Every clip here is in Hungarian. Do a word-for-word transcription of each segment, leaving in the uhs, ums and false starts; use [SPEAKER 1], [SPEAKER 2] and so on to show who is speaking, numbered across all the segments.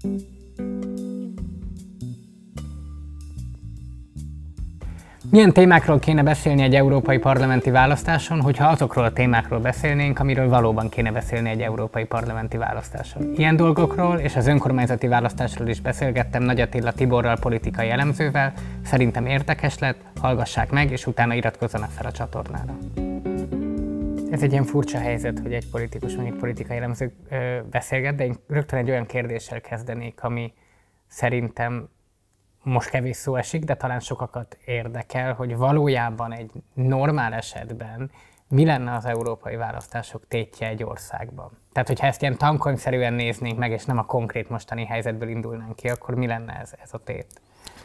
[SPEAKER 1] Milyen témákról kéne beszélni egy európai parlamenti választáson, hogyha azokról a témákról beszélnénk, amiről valóban kéne beszélni egy európai parlamenti választáson? Ilyen dolgokról és az önkormányzati választásról is beszélgettem Nagy Attila Tiborral, politikai elemzővel. Szerintem érdekes lett, hallgassák meg, és utána iratkozzanak fel a csatornára. Ez egy ilyen furcsa helyzet, hogy egy politikus, mondjuk politikai elemző beszélget, de én rögtön egy olyan kérdéssel kezdenék, ami szerintem most kevés szó esik, de talán sokakat érdekel, hogy valójában egy normál esetben mi lenne az európai választások tétje egy országban. Tehát, hogyha ezt ilyen tankönyvszerűen néznénk meg, és nem a konkrét mostani helyzetből indulnánk ki, akkor mi lenne ez, ez a tét?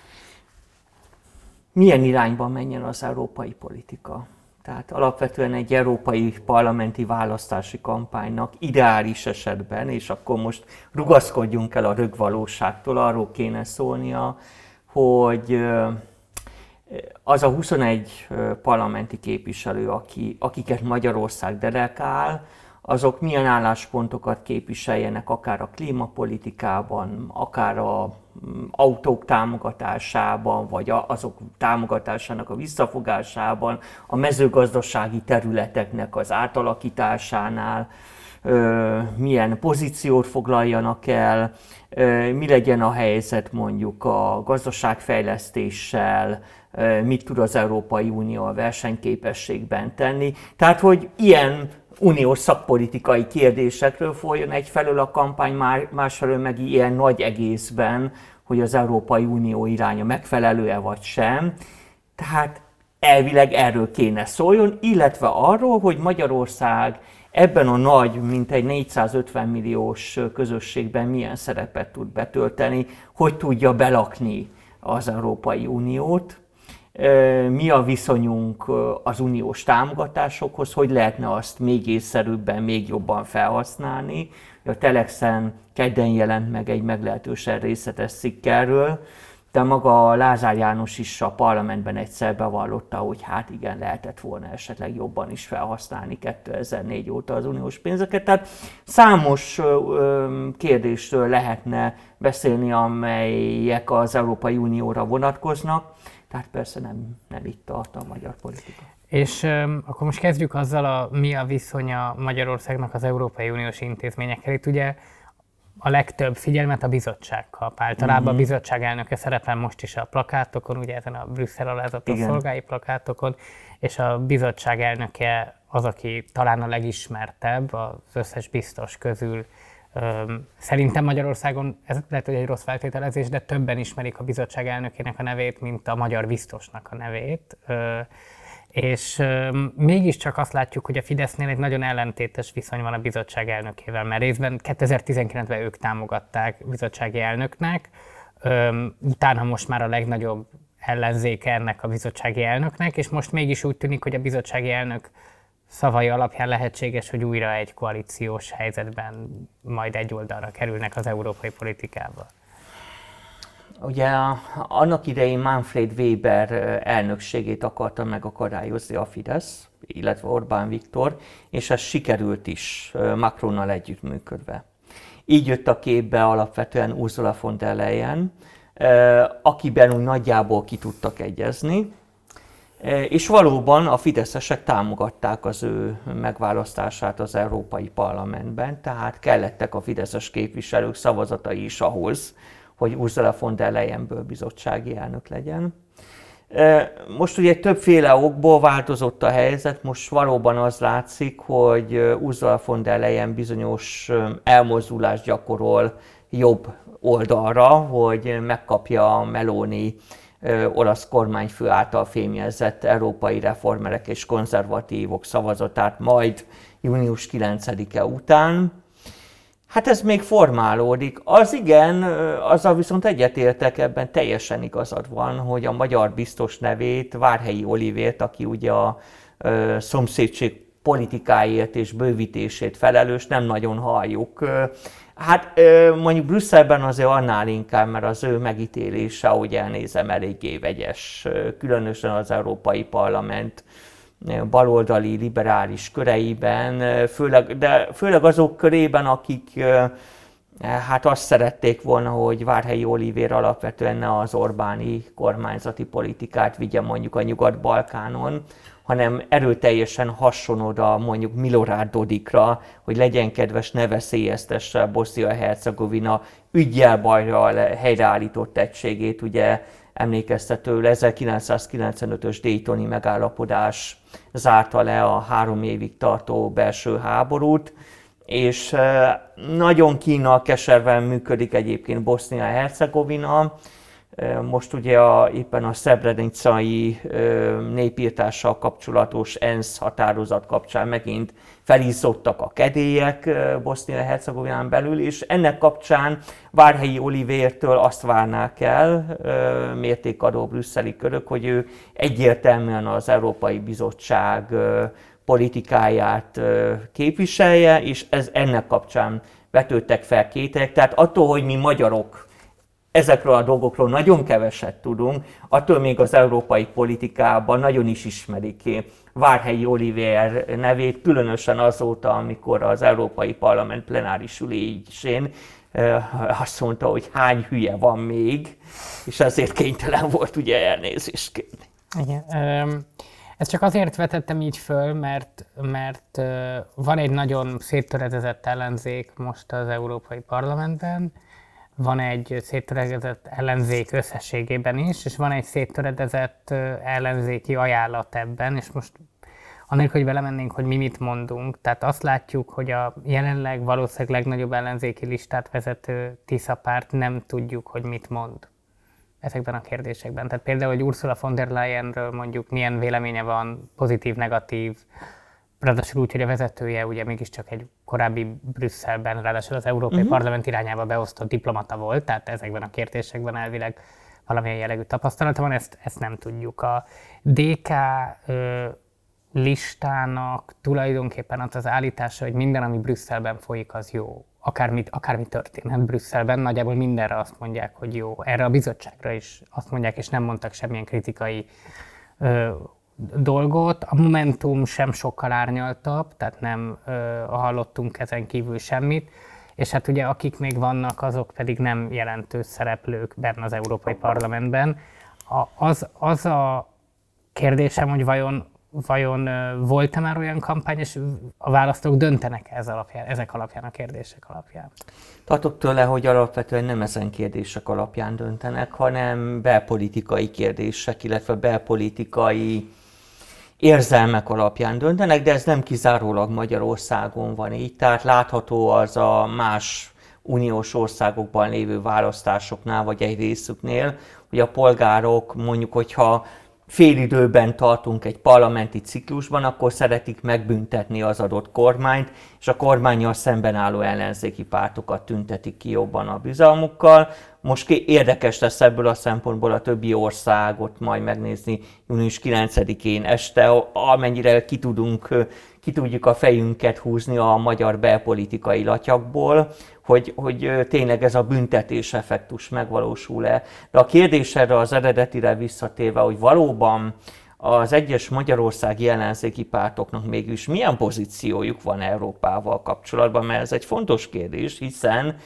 [SPEAKER 2] Milyen irányban menjen az európai politika? Tehát alapvetően egy európai parlamenti választási kampánynak ideális esetben, és akkor most rugaszkodjunk el a rögvalóságtól, arról kéne szólnia, hogy az a huszonegy parlamenti képviselő, aki, akiket Magyarország delegál, azok milyen álláspontokat képviseljenek akár a klímapolitikában, akár az autók támogatásában, vagy azok támogatásának a visszafogásában, a mezőgazdasági területeknek az átalakításánál, milyen pozíciót foglaljanak el, mi legyen a helyzet mondjuk a gazdaságfejlesztéssel, mit tud az Európai Unió a versenyképességben tenni. Tehát, hogy ilyen uniós szakpolitikai kérdésekről folyjon egyfelől a kampány, másfelől meg ilyen nagy egészben, hogy az Európai Unió iránya megfelelő-e vagy sem. Tehát elvileg erről kéne szóljon, illetve arról, hogy Magyarország ebben a nagy, mintegy négyszázötven milliós közösségben milyen szerepet tud betölteni, hogy tudja belakni az Európai Uniót, mi a viszonyunk az uniós támogatásokhoz, hogy lehetne azt még észszerűbben, még jobban felhasználni. A Telexen kedden jelent meg egy meglehetősen részletes cikk erről, de maga Lázár János is a parlamentben egyszer bevallotta, hogy hát igen, lehetett volna esetleg jobban is felhasználni kétezer-négy óta az uniós pénzeket. Tehát számos kérdésről lehetne beszélni, amelyek az Európai Unióra vonatkoznak, tehát persze nem, nem itt tart a magyar politika.
[SPEAKER 1] És um, akkor most kezdjük azzal, a, mi a viszonya Magyarországnak az Európai Uniós intézményekkel. Itt ugye a legtöbb figyelmet a bizottság kap. Általában mm-hmm. a bizottság elnöke szerepel most is a plakátokon, ugye ezen a Brüsszel alázatos szolgái plakátokon, és a bizottság elnöke az, aki talán a legismertebb az összes biztos közül. Um, szerintem Magyarországon, ez lehet, hogy egy rossz feltételezés, de többen ismerik a bizottság elnökének a nevét, mint a magyar biztosnak a nevét. Uh, és um, mégiscsak azt látjuk, hogy a Fidesznél egy nagyon ellentétes viszony van a bizottság elnökével, mert részben kétezer-tizenkilencben ők támogatták bizottsági elnöknek, um, utána most már a legnagyobb ellenzéke ennek a bizottsági elnöknek, és most mégis úgy tűnik, hogy a bizottsági elnök szavai alapján lehetséges, hogy újra egy koalíciós helyzetben majd egy oldalra kerülnek az európai politikába.
[SPEAKER 2] Ugye annak idején Manfred Weber elnökségét akarta megakadályozni a Fidesz, illetve Orbán Viktor, és ez sikerült is Macronnal együttműködve. Így jött a képbe alapvetően Ursula von der Leyen, akiben úgy nagyjából ki tudtak egyezni, és valóban a fideszesek támogatták az ő megválasztását az Európai Parlamentben, tehát kellettek a fideszes képviselők szavazatai is ahhoz, hogy Ursula von der Leyenből bizottsági elnök legyen. Most ugye többféle okból változott a helyzet, most valóban az látszik, hogy Ursula von der Leyen bizonyos elmozdulást gyakorol jobb oldalra, hogy megkapja a Meloni olasz kormányfő által fémjelzett európai reformerek és konzervatívok szavazatát majd június kilencedike után. Hát ez még formálódik. Az igen, azzal viszont egyetértek, ebben teljesen igazad van, hogy a magyar biztos nevét, Várhelyi Olivért, aki ugye a ö, szomszédség politikáért és bővítését felelős, nem nagyon halljuk. Hát mondjuk Brüsszelben azért annál inkább, mert az ő megítélése, ahogy elnézem, eléggé vegyes, különösen az Európai Parlament baloldali, liberális köreiben, főleg, de főleg azok körében, akik Hát azt szerették volna, hogy Várhelyi Olivér alapvetően ne az Orbáni kormányzati politikát vigye mondjuk a Nyugat-Balkánon, hanem erőteljesen hasson oda mondjuk Milorad Dodikra, hogy legyen kedves, ne veszélyeztesse Bosznia-Hercegovina üggyel bajral helyreállított egységét, ugye emlékeztető ezerkilencszázkilencvenötös Daytoni megállapodás zárta le a három évig tartó belső háborút, és nagyon Kína keserven működik egyébként Bosznia-Hercegovina. Most ugye a, éppen a szrebrenicai népírtással kapcsolatos ENSZ határozat kapcsán megint felizzottak a kedélyek Bosznia-Hercegovinán belül, és ennek kapcsán Várhelyi Olivértől azt várnák el mértékadó brüsszeli körök, hogy ő egyértelműen az Európai Bizottság politikáját képviselje, és ez ennek kapcsán vetődtek fel kételyek. Tehát attól, hogy mi magyarok ezekről a dolgokról nagyon keveset tudunk, attól még az európai politikában nagyon is ismerik Várhelyi Olivér nevét, különösen azóta, amikor az Európai Parlament plenáris ülésén azt mondta, hogy hány hülye van még, és ezért kénytelen volt ugye elnézést kérni.
[SPEAKER 1] Igen. Um... Ezt csak azért vetettem így föl, mert, mert van egy nagyon széttöredezett ellenzék most az Európai Parlamentben, van egy széttöredezett ellenzék összességében is, és van egy széttöredezett ellenzéki ajánlat ebben, és most anélkül, hogy belemennénk, hogy mi mit mondunk, tehát azt látjuk, hogy a jelenleg valószínűleg legnagyobb ellenzéki listát vezető Tisza párt nem tudjuk, hogy mit mond ezekben a kérdésekben. Tehát például, hogy Ursula von der Leyenről mondjuk milyen véleménye van, pozitív, negatív, ráadásul úgy, hogy a vezetője ugye mégiscsak egy korábbi Brüsszelben, ráadásul az Európai uh-huh. Parlament irányába beosztott diplomata volt, tehát ezekben a kérdésekben elvileg valamilyen jellegű tapasztalata van, ezt, ezt nem tudjuk. A dé ká ö, listának tulajdonképpen az az állítása, hogy minden, ami Brüsszelben folyik, az jó. Akármi, akármi történhet Brüsszelben, nagyjából mindenre azt mondják, hogy jó. Erre a bizottságra is azt mondják, és nem mondtak semmilyen kritikai ö, dolgot. A Momentum sem sokkal árnyaltabb, tehát nem ö, hallottunk ezen kívül semmit. És hát ugye akik még vannak, azok pedig nem jelentős szereplők benne az Európai Parlamentben. A, az, az a kérdésem, hogy vajon Vajon volt-e már olyan kampány, és a választók döntenek ez alapján, ezek alapján, a kérdések alapján?
[SPEAKER 2] Tartok tőle, hogy alapvetően nem ezen kérdések alapján döntenek, hanem belpolitikai kérdések, illetve belpolitikai érzelmek alapján döntenek, de ez nem kizárólag Magyarországon van így. Tehát látható az a más uniós országokban lévő választásoknál, vagy egy részüknél, hogy a polgárok mondjuk, hogyha félidőben tartunk egy parlamenti ciklusban, akkor szeretik megbüntetni az adott kormányt, és a kormánnyal szemben álló ellenzéki pártokat tüntetik ki jobban a bizalmukkal. Most érdekes lesz ebből a szempontból a többi országot majd megnézni június kilencedikén este, amennyire ki, tudunk, ki tudjuk a fejünket húzni a magyar belpolitikai latyakból, hogy, hogy tényleg ez a büntetés effektus megvalósul-e. De a kérdésre az eredetire visszatérve, hogy valóban az egyes magyarországi ellenzéki pártoknak mégis milyen pozíciójuk van Európával kapcsolatban, mert ez egy fontos kérdés, hiszen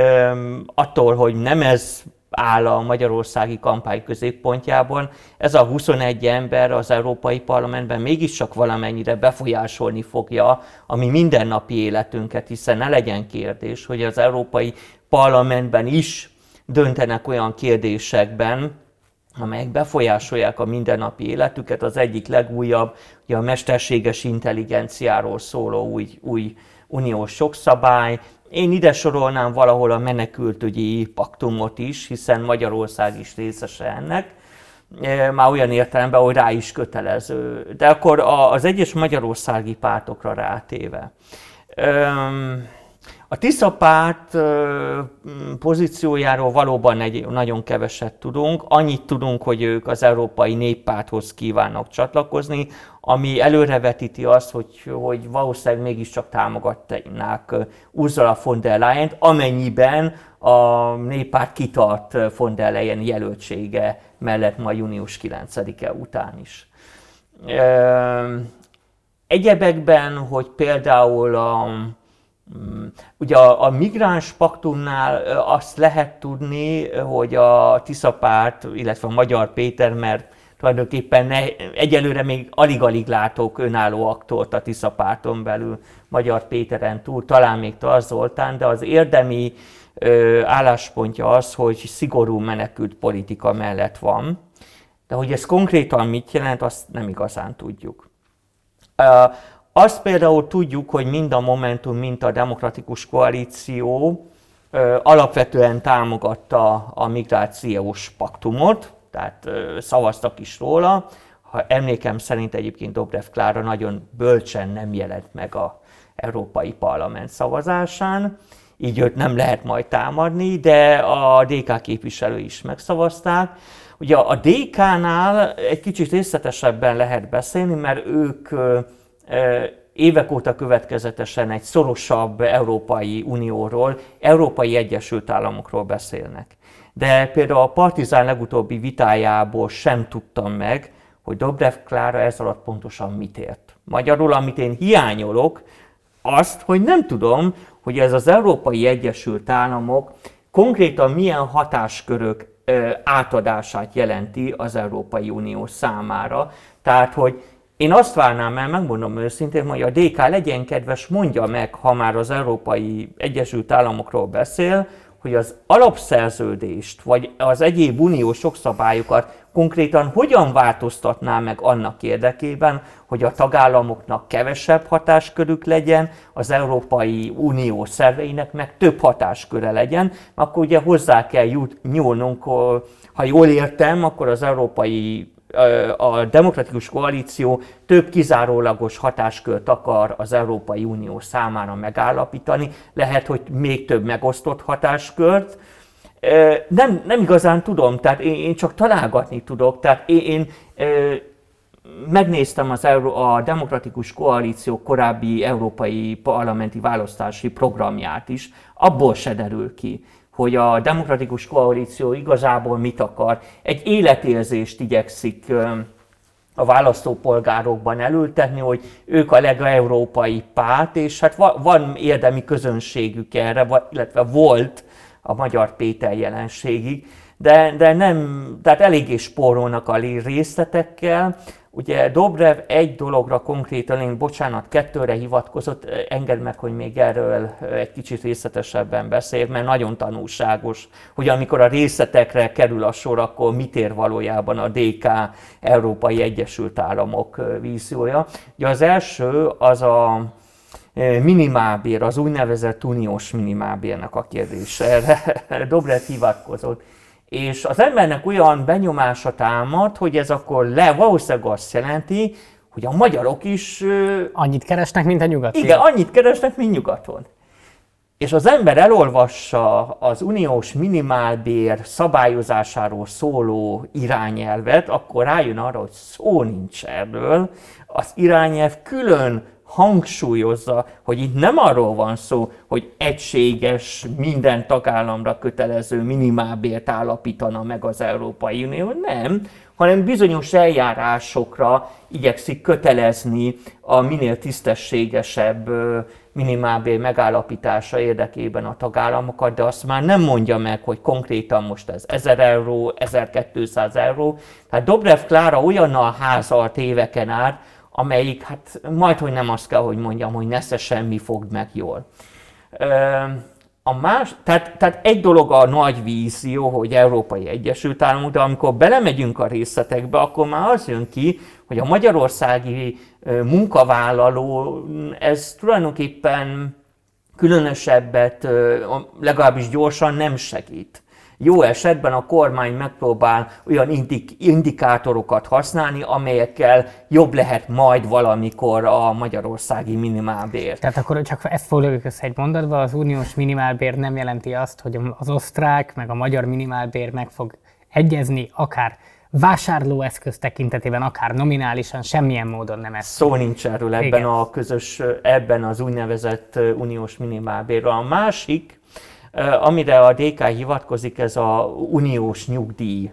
[SPEAKER 2] um, attól, hogy nem ez áll a magyarországi kampány középpontjában, ez a huszonegy ember az Európai Parlamentben mégiscsak valamennyire befolyásolni fogja a mi mindennapi életünket, hiszen ne legyen kérdés, hogy az Európai Parlamentben is döntenek olyan kérdésekben, amelyek befolyásolják a mindennapi életüket. Az egyik legújabb, ugye a mesterséges intelligenciáról szóló új, új uniós jogszabály. Én ide sorolnám valahol a menekültügyi paktumot is, hiszen Magyarország is részese ennek, már olyan értelemben, hogy rá is kötelező. De akkor az egyes magyarországi pártokra rátéve. A Tisza párt pozíciójáról valóban egy, nagyon keveset tudunk. Annyit tudunk, hogy ők az Európai Néppárthoz kívánnak csatlakozni, ami előrevetíti azt, hogy, hogy valószínűleg mégiscsak támogatnák Ursula von der Leyent, amennyiben a Néppárt kitart von der Leyen jelöltsége mellett majd június kilencedike után is. Egyebekben, hogy például a Ugye a, a migráns paktumnál azt lehet tudni, hogy a Tisza párt, illetve a Magyar Péter, mert tulajdonképpen ne, egyelőre még alig-alig látok önálló aktort a Tisza párton belül, Magyar Péteren túl, talán még Tarts Zoltán, de az érdemi ö, álláspontja az, hogy szigorú menekült politika mellett van. De hogy ez konkrétan mit jelent, azt nem igazán tudjuk. Uh, azt például tudjuk, hogy mind a Momentum, mind a Demokratikus Koalíció uh, alapvetően támogatta a migrációs paktumot, tehát uh, szavaztak is róla. Ha emlékem szerint egyébként Dobrev Klára nagyon bölcsen nem jelent meg az Európai Parlament szavazásán, így őt nem lehet majd támadni, de a dé ká képviselői is megszavazták. Ugye a dé ká-nál egy kicsit részletesebben lehet beszélni, mert ők évek óta következetesen egy szorosabb Európai Unióról, Európai Egyesült Államokról beszélnek. De például a Partizán legutóbbi vitájából sem tudtam meg, hogy Dobrev Klára ez alatt pontosan mit ért. Magyarul, amit én hiányolok, azt, hogy nem tudom, hogy ez az Európai Egyesült Államok konkrétan milyen hatáskörök átadását jelenti az Európai Unió számára. Tehát, hogy én azt várnám el, megmondom őszintén, hogy a dé ká legyen kedves, mondja meg, ha már az Európai Egyesült Államokról beszél, hogy az alapszerződést, vagy az egyéb uniós jogszabályokat konkrétan hogyan változtatná meg annak érdekében, hogy a tagállamoknak kevesebb hatáskörük legyen, az Európai Unió szerveinek meg több hatásköre legyen, akkor ugye hozzá kell nyúlnunk, ha jól értem, akkor az Európai a Demokratikus Koalíció több kizárólagos hatáskört akar az Európai Unió számára megállapítani, lehet, hogy még több megosztott hatáskört. Nem, nem igazán tudom, tehát én, én csak találgatni tudok, tehát én, én megnéztem az Euró, a Demokratikus Koalíció korábbi európai parlamenti választási programját is, abból se derül ki, hogy a Demokratikus Koalíció igazából mit akar. Egy életérzést igyekszik a választópolgárokban elültetni, hogy ők a legeurópai párt, és hát van érdemi közönségük erre, illetve volt a Magyar Péter jelenségig, de, de nem, tehát eléggé spórolnak a részletekkel. Ugye Dobrev egy dologra konkrétan, én bocsánat, kettőre hivatkozott, engedd meg, hogy még erről egy kicsit részletesebben beszél, mert nagyon tanulságos, hogy amikor a részletekre kerül a sor, akkor mit ér valójában a dé ká Európai Egyesült Államok víziója. Ugye az első az a minimálbér, az úgynevezett uniós minimálbérnek a kérdése. Erre Dobrev hivatkozott. És az embernek olyan benyomása támad, hogy ez akkor le valószínűleg azt jelenti, hogy a magyarok is...
[SPEAKER 1] Annyit keresnek, mint a nyugaton.
[SPEAKER 2] Igen, annyit keresnek, mint nyugaton. És az ember elolvassa az uniós minimálbér szabályozásáról szóló irányelvet, akkor rájön arra, hogy szó nincs erről. Az irányelv külön hangsúlyozza, hogy itt nem arról van szó, hogy egységes, minden tagállamra kötelező minimálbért állapítana meg az Európai Unió, nem, hanem bizonyos eljárásokra igyekszik kötelezni a minél tisztességesebb minimálbér megállapítása érdekében a tagállamokat, de azt már nem mondja meg, hogy konkrétan most ez ezer euró, ezerkétszáz euró. Tehát Dobrev Klára olyannal házalt éveken át, amelyik, hát majdhogy nem azt kell, hogy mondjam, hogy nesze semmi fogd meg jól. A más, tehát, tehát egy dolog a nagy vízió, hogy Európai Egyesült Államok, de amikor belemegyünk a részletekbe, akkor már az jön ki, hogy a magyarországi munkavállaló, ez tulajdonképpen különösebbet, legalábbis gyorsan nem segít. Jó esetben a kormány megpróbál olyan indik- indikátorokat használni, amelyekkel jobb lehet majd valamikor a magyarországi minimálbér.
[SPEAKER 1] Tehát akkor csak ezt foglaljuk össze egy mondatba, az uniós minimálbér nem jelenti azt, hogy az osztrák meg a magyar minimálbér meg fog egyezni, akár vásárlóeszköz tekintetében, akár nominálisan, semmilyen módon nem ez.
[SPEAKER 2] Szó nincs erről ebben, Igen. a közös, ebben az úgynevezett uniós minimálbérről. A másik, amire a dé ká hivatkozik, ez a uniós nyugdíj.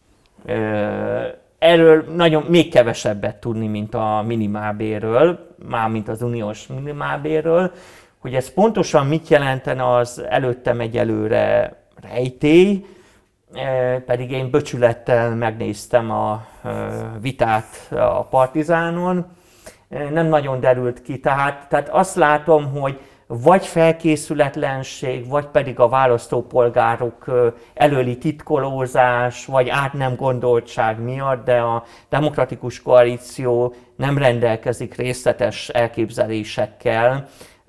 [SPEAKER 2] Erről nagyon még kevesebbet tudni, mint a minimálbérről, mármint az uniós minimálbérről. hogy ez pontosan mit jelentene, az előttem egyelőre rejtély, pedig én becsülettel megnéztem a vitát a Partizánon, nem nagyon derült ki, tehát, tehát azt látom, hogy vagy felkészületlenség, vagy pedig a választópolgárok előli titkolózás, vagy át nem gondoltság miatt, de a demokratikus koalíció nem rendelkezik részletes elképzelésekkel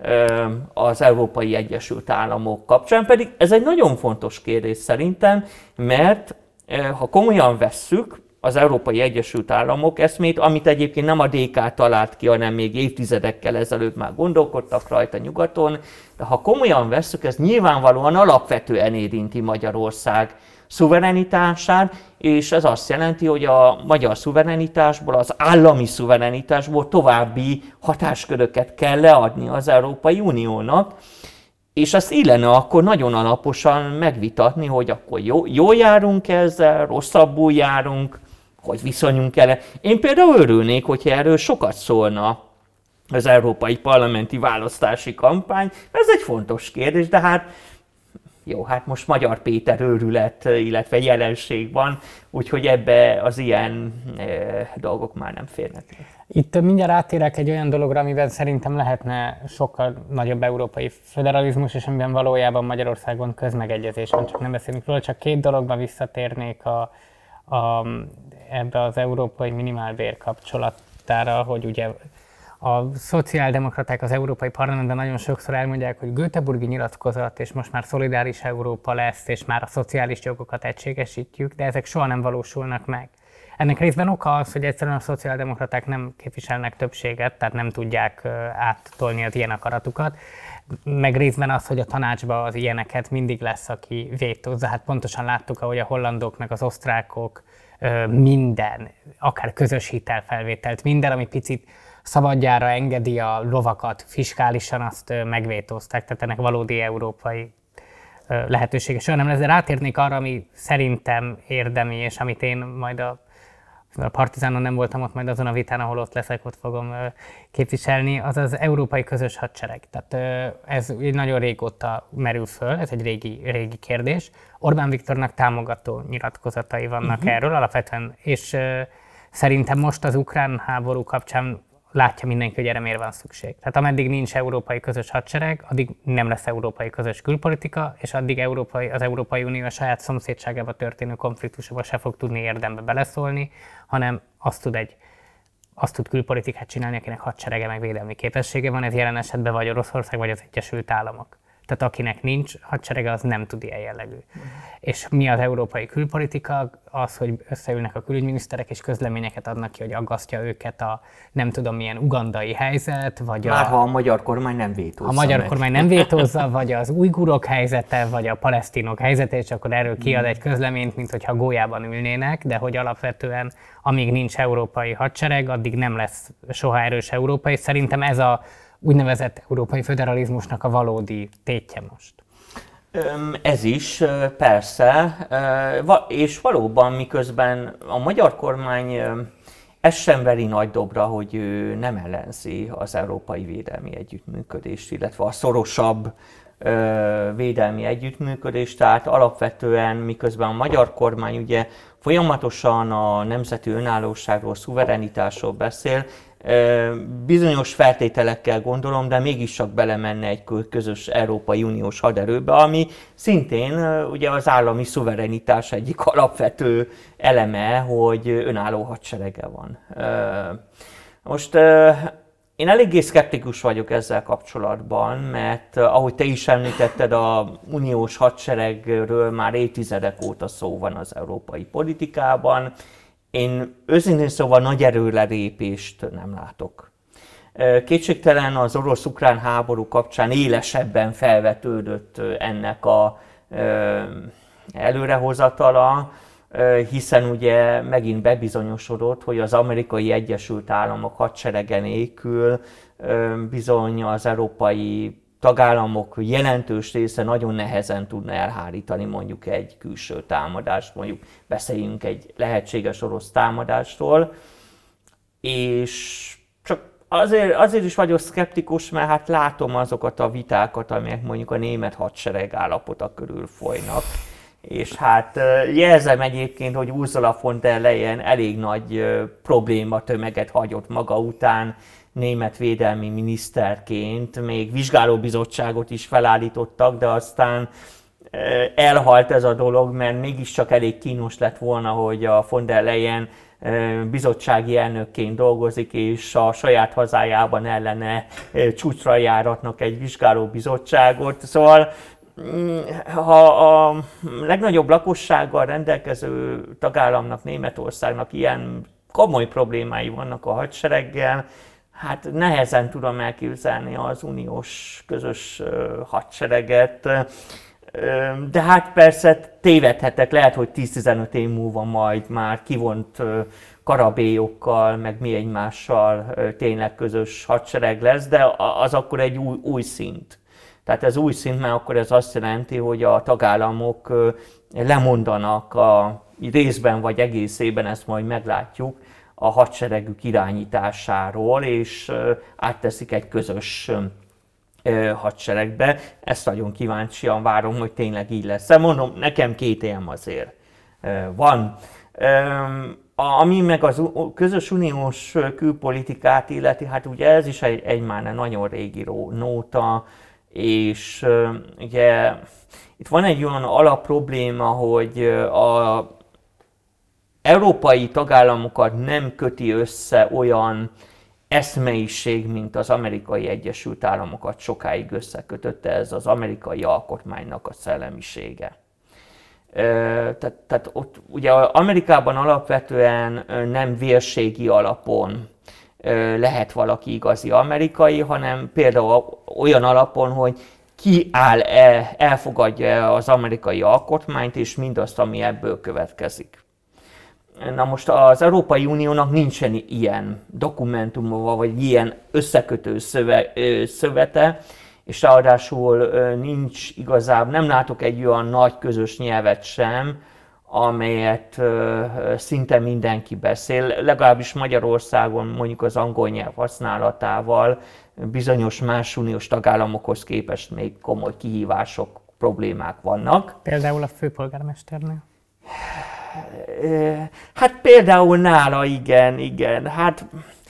[SPEAKER 2] az Európai Egyesült Államok kapcsán, pedig ez egy nagyon fontos kérdés szerintem, mert ha komolyan vesszük az Európai Egyesült Államok eszmét, amit egyébként nem a dé ká talált ki, hanem még évtizedekkel ezelőtt már gondolkodtak rajta nyugaton, de ha komolyan vesszük, ez nyilvánvalóan alapvetően érinti Magyarország szuverenitását, és ez azt jelenti, hogy a magyar szuverenitásból, az állami szuverenitásból további hatásköröket kell leadni az Európai Uniónak, és azt illene akkor nagyon alaposan megvitatni, hogy akkor jó, jól járunk ezzel, rosszabbul járunk, hogy viszonyunk el. Én például örülnék, hogyha erről sokat szólna az európai parlamenti választási kampány, ez egy fontos kérdés, de hát jó, hát most Magyar Péter őrület, illetve jelenség van, úgyhogy ebbe az ilyen e, dolgok már nem férnek.
[SPEAKER 1] Itt mindjárt áttérek egy olyan dologra, amiben szerintem lehetne sokkal nagyobb európai federalizmus, és amiben valójában Magyarországon közmegegyezés van, csak nem beszélünk róla, csak két dologban visszatérnék a, a, ebbe az európai minimálbér kapcsolatára, hogy ugye a szociáldemokraták az Európai Parlamentben nagyon sokszor elmondják, hogy Göteborgi nyilatkozat, és most már szolidáris Európa lesz, és már a szociális jogokat egységesítjük, de ezek soha nem valósulnak meg. Ennek részben oka az, hogy egyszerűen a szociáldemokraták nem képviselnek többséget, tehát nem tudják áttolni az ilyen akaratukat, meg részben az, hogy a tanácsban az ilyeneket mindig lesz, aki vétózza. Hát pontosan láttuk, ahogy a hollandok meg az osztrákok minden, akár közös hitelfelvételt, minden, ami picit szabadjára engedi a lovakat fiskálisan, azt megvétózták, tehát ennek valódi európai lehetősége soha nem lesz. De rátérnék arra, ami szerintem érdemi, és amit én majd a, a Partizánon nem voltam ott, majd azon a vitán, ahol ott leszek, ott fogom képviselni, az az európai közös hadsereg. Tehát ez nagyon régóta merül föl, ez egy régi, régi kérdés. Orbán Viktornak támogató nyilatkozatai vannak uh-huh. erről alapvetően, és szerintem most az ukrán háború kapcsán látja mindenki, hogy erre miért van szükség. Tehát ameddig nincs európai közös hadsereg, addig nem lesz európai közös külpolitika, és addig európai, az Európai Unió a saját szomszédságába történő konfliktusokba se fog tudni érdembe beleszólni, hanem azt tud, egy, azt tud külpolitikát csinálni, akinek hadserege meg védelmi képessége van, ez jelen esetben vagy Oroszország, vagy az Egyesült Államok. Tehát akinek nincs hadserege, az nem tud ilyen jellegű. Mm. És mi az európai külpolitika? Az, hogy összeülnek a külügyminiszterek és közleményeket adnak ki, hogy aggasztja őket a nem tudom milyen ugandai helyzet, vagy
[SPEAKER 2] Már
[SPEAKER 1] a...
[SPEAKER 2] ha a magyar kormány nem vétózza.
[SPEAKER 1] A magyar
[SPEAKER 2] meg.
[SPEAKER 1] kormány nem vétózza, vagy az ujgurok helyzete, vagy a palesztinok helyzete, és akkor erről kiad egy közleményt, mint hogyha gólyában ülnének, de hogy alapvetően amíg nincs európai hadsereg, addig nem lesz soha erős európai. Szerintem ez a úgynevezett európai föderalizmusnak a valódi tétje most.
[SPEAKER 2] Ez is, persze, és valóban miközben a magyar kormány ezt sem veri nagy dobra, hogy ő nem ellenzi az európai védelmi együttműködést, illetve a szorosabb védelmi együttműködést, tehát alapvetően miközben a magyar kormány ugye folyamatosan a nemzeti önállóságról, szuverenitásról beszél, bizonyos feltételekkel gondolom, de mégis csak belemenne egy közös Európai Uniós haderőbe, ami szintén ugye az állami szuverenitás egyik alapvető eleme, hogy önálló hadserege van. Most én eléggé szkeptikus vagyok ezzel kapcsolatban, mert ahogy te is említetted, az uniós hadseregről már évtizedek óta szó van az európai politikában. Én őszintén szóval nagy erőrelépést nem látok. Kétségtelen az orosz-ukrán háború kapcsán élesebben felvetődött ennek a előrehozatala, hiszen ugye megint bebizonyosodott, hogy az Amerikai Egyesült Államok hadserege nélkül bizony az európai tagállamok jelentős része nagyon nehezen tudna elhárítani mondjuk egy külső támadást, mondjuk beszéljünk egy lehetséges orosz támadástól, és csak azért, azért is vagyok szkeptikus, mert hát látom azokat a vitákat, amelyek mondjuk a német hadsereg állapota körül folynak. És hát jelzem egyébként, hogy Ursula von der Leyen elég nagy probléma tömeget hagyott maga után, német védelmi miniszterként, még vizsgálóbizottságot is felállítottak, de aztán elhalt ez a dolog, mert mégiscsak elég kínos lett volna, hogy a von der Leyen bizottsági elnökként dolgozik, és a saját hazájában ellene csúcsra járatnak egy vizsgálóbizottságot. Szóval ha a legnagyobb lakossággal rendelkező tagállamnak, Németországnak ilyen komoly problémái vannak a hadsereggel, hát nehezen tudom elképzelni az uniós közös hadsereget. De hát persze tévedhetek, lehet, hogy tíz-tizenöt év múlva majd már kivont karabélyokkal, meg mi egymással tényleg közös hadsereg lesz, de az akkor egy új, új szint. Tehát ez új szint, mert akkor ez azt jelenti, hogy a tagállamok lemondanak a részben vagy egészében, ezt majd meglátjuk, a hadseregük irányításáról, és átteszik egy közös hadseregbe. Ezt nagyon kíváncsian várom, hogy tényleg így lesz. Mondom, nekem két élem azért van. Ami meg az közös uniós külpolitikát illeti, hát ugye ez is egy, egy már nagyon régi nóta, és ugye itt van egy olyan alapprobléma, hogy a európai tagállamokat nem köti össze olyan eszmeiség, mint az Amerikai Egyesült Államokat sokáig összekötötte, ez az amerikai alkotmánynak a szellemisége. Tehát, tehát ott ugye Amerikában alapvetően nem vérségi alapon lehet valaki igazi amerikai, hanem például olyan alapon, hogy ki áll -e, elfogadja az amerikai alkotmányt és mindazt, ami ebből következik. Na most az Európai Uniónak nincsen ilyen dokumentuma, vagy ilyen összekötő szöve, szövete, és ráadásul nincs igazából, nem látok egy olyan nagy közös nyelvet sem, amelyet szinte mindenki beszél, legalábbis Magyarországon mondjuk az angol nyelv használatával bizonyos más uniós tagállamokhoz képest még komoly kihívások, problémák vannak.
[SPEAKER 1] Például a főpolgármesternél?
[SPEAKER 2] Hát például nála igen, igen. Hát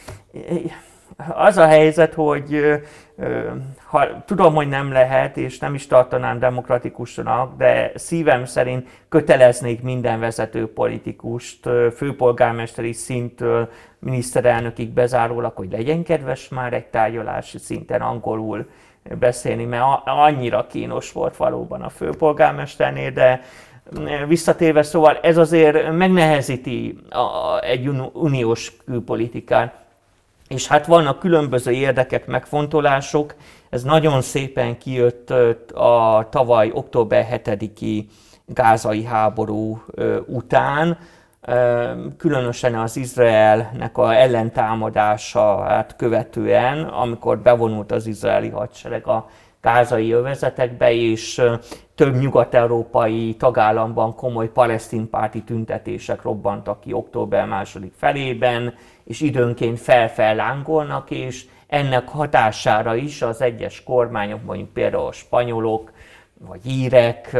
[SPEAKER 2] az a helyzet, hogy ha, tudom, hogy nem lehet, és nem is tartanám demokratikusnak, de szívem szerint köteleznék minden vezető politikust, főpolgármesteri szinttől miniszterelnökig bezárólag, hogy legyen kedves már egy tárgyalási szinten angolul beszélni, mert annyira kínos volt valóban a főpolgármesternél, de visszatérve, szóval ez azért megnehezíti a, egy uniós külpolitikát. És hát vannak különböző érdekek, megfontolások. Ez nagyon szépen kijött a tavaly október hetediki gázai háború után, különösen az Izraelnek az ellentámadását követően, amikor bevonult az izraeli hadsereg a gázai övezetekbe, és több nyugat-európai tagállamban komoly palesztinpárti tüntetések robbantak ki október második felében, és időnként fel-fellángolnak, és ennek hatására is az egyes kormányok, mondjuk például a spanyolok vagy írek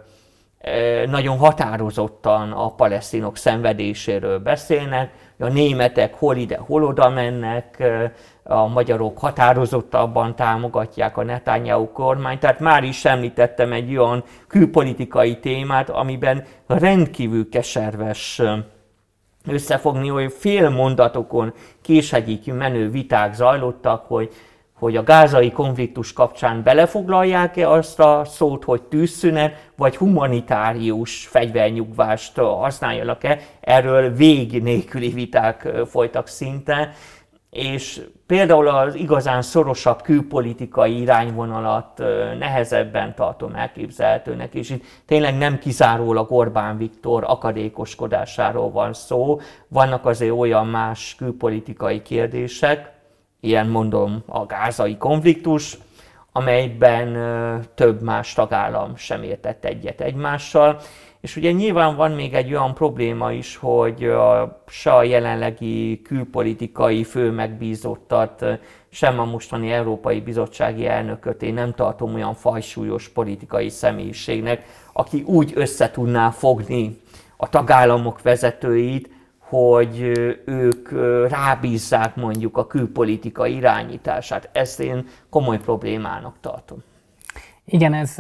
[SPEAKER 2] nagyon határozottan a palesztinok szenvedéséről beszélnek, a németek hol ide, hol oda mennek, a magyarok határozottabban támogatják a Netanyahu kormányt. Tehát már is említettem egy olyan külpolitikai témát, amiben rendkívül keserves összefogni, hogy fél mondatokon késegítő menő viták zajlottak, hogy, hogy a gázai konfliktus kapcsán belefoglalják-e azt a szót, hogy tűzszünet, vagy humanitárius fegyvernyugvást használjanak-e. Erről vég nélküli viták folytak szinte, és például az igazán szorosabb külpolitikai irányvonalat nehezebben tartom elképzelhetőnek, és itt tényleg nem kizárólag Orbán Viktor akadékoskodásáról van szó, vannak azért olyan más külpolitikai kérdések, ilyen mondom a gázai konfliktus, amelyben több más tagállam sem értett egyet egymással, És ugye nyilván van még egy olyan probléma is, hogy a, se a jelenlegi külpolitikai főmegbízottat, sem a mostani Európai Bizottsági elnököt én nem tartom olyan fajsúlyos politikai személyiségnek, aki úgy össze tudná fogni a tagállamok vezetőit, hogy ők rábízzák mondjuk a külpolitika irányítását. Ezt én komoly problémának tartom.
[SPEAKER 1] Igen, ez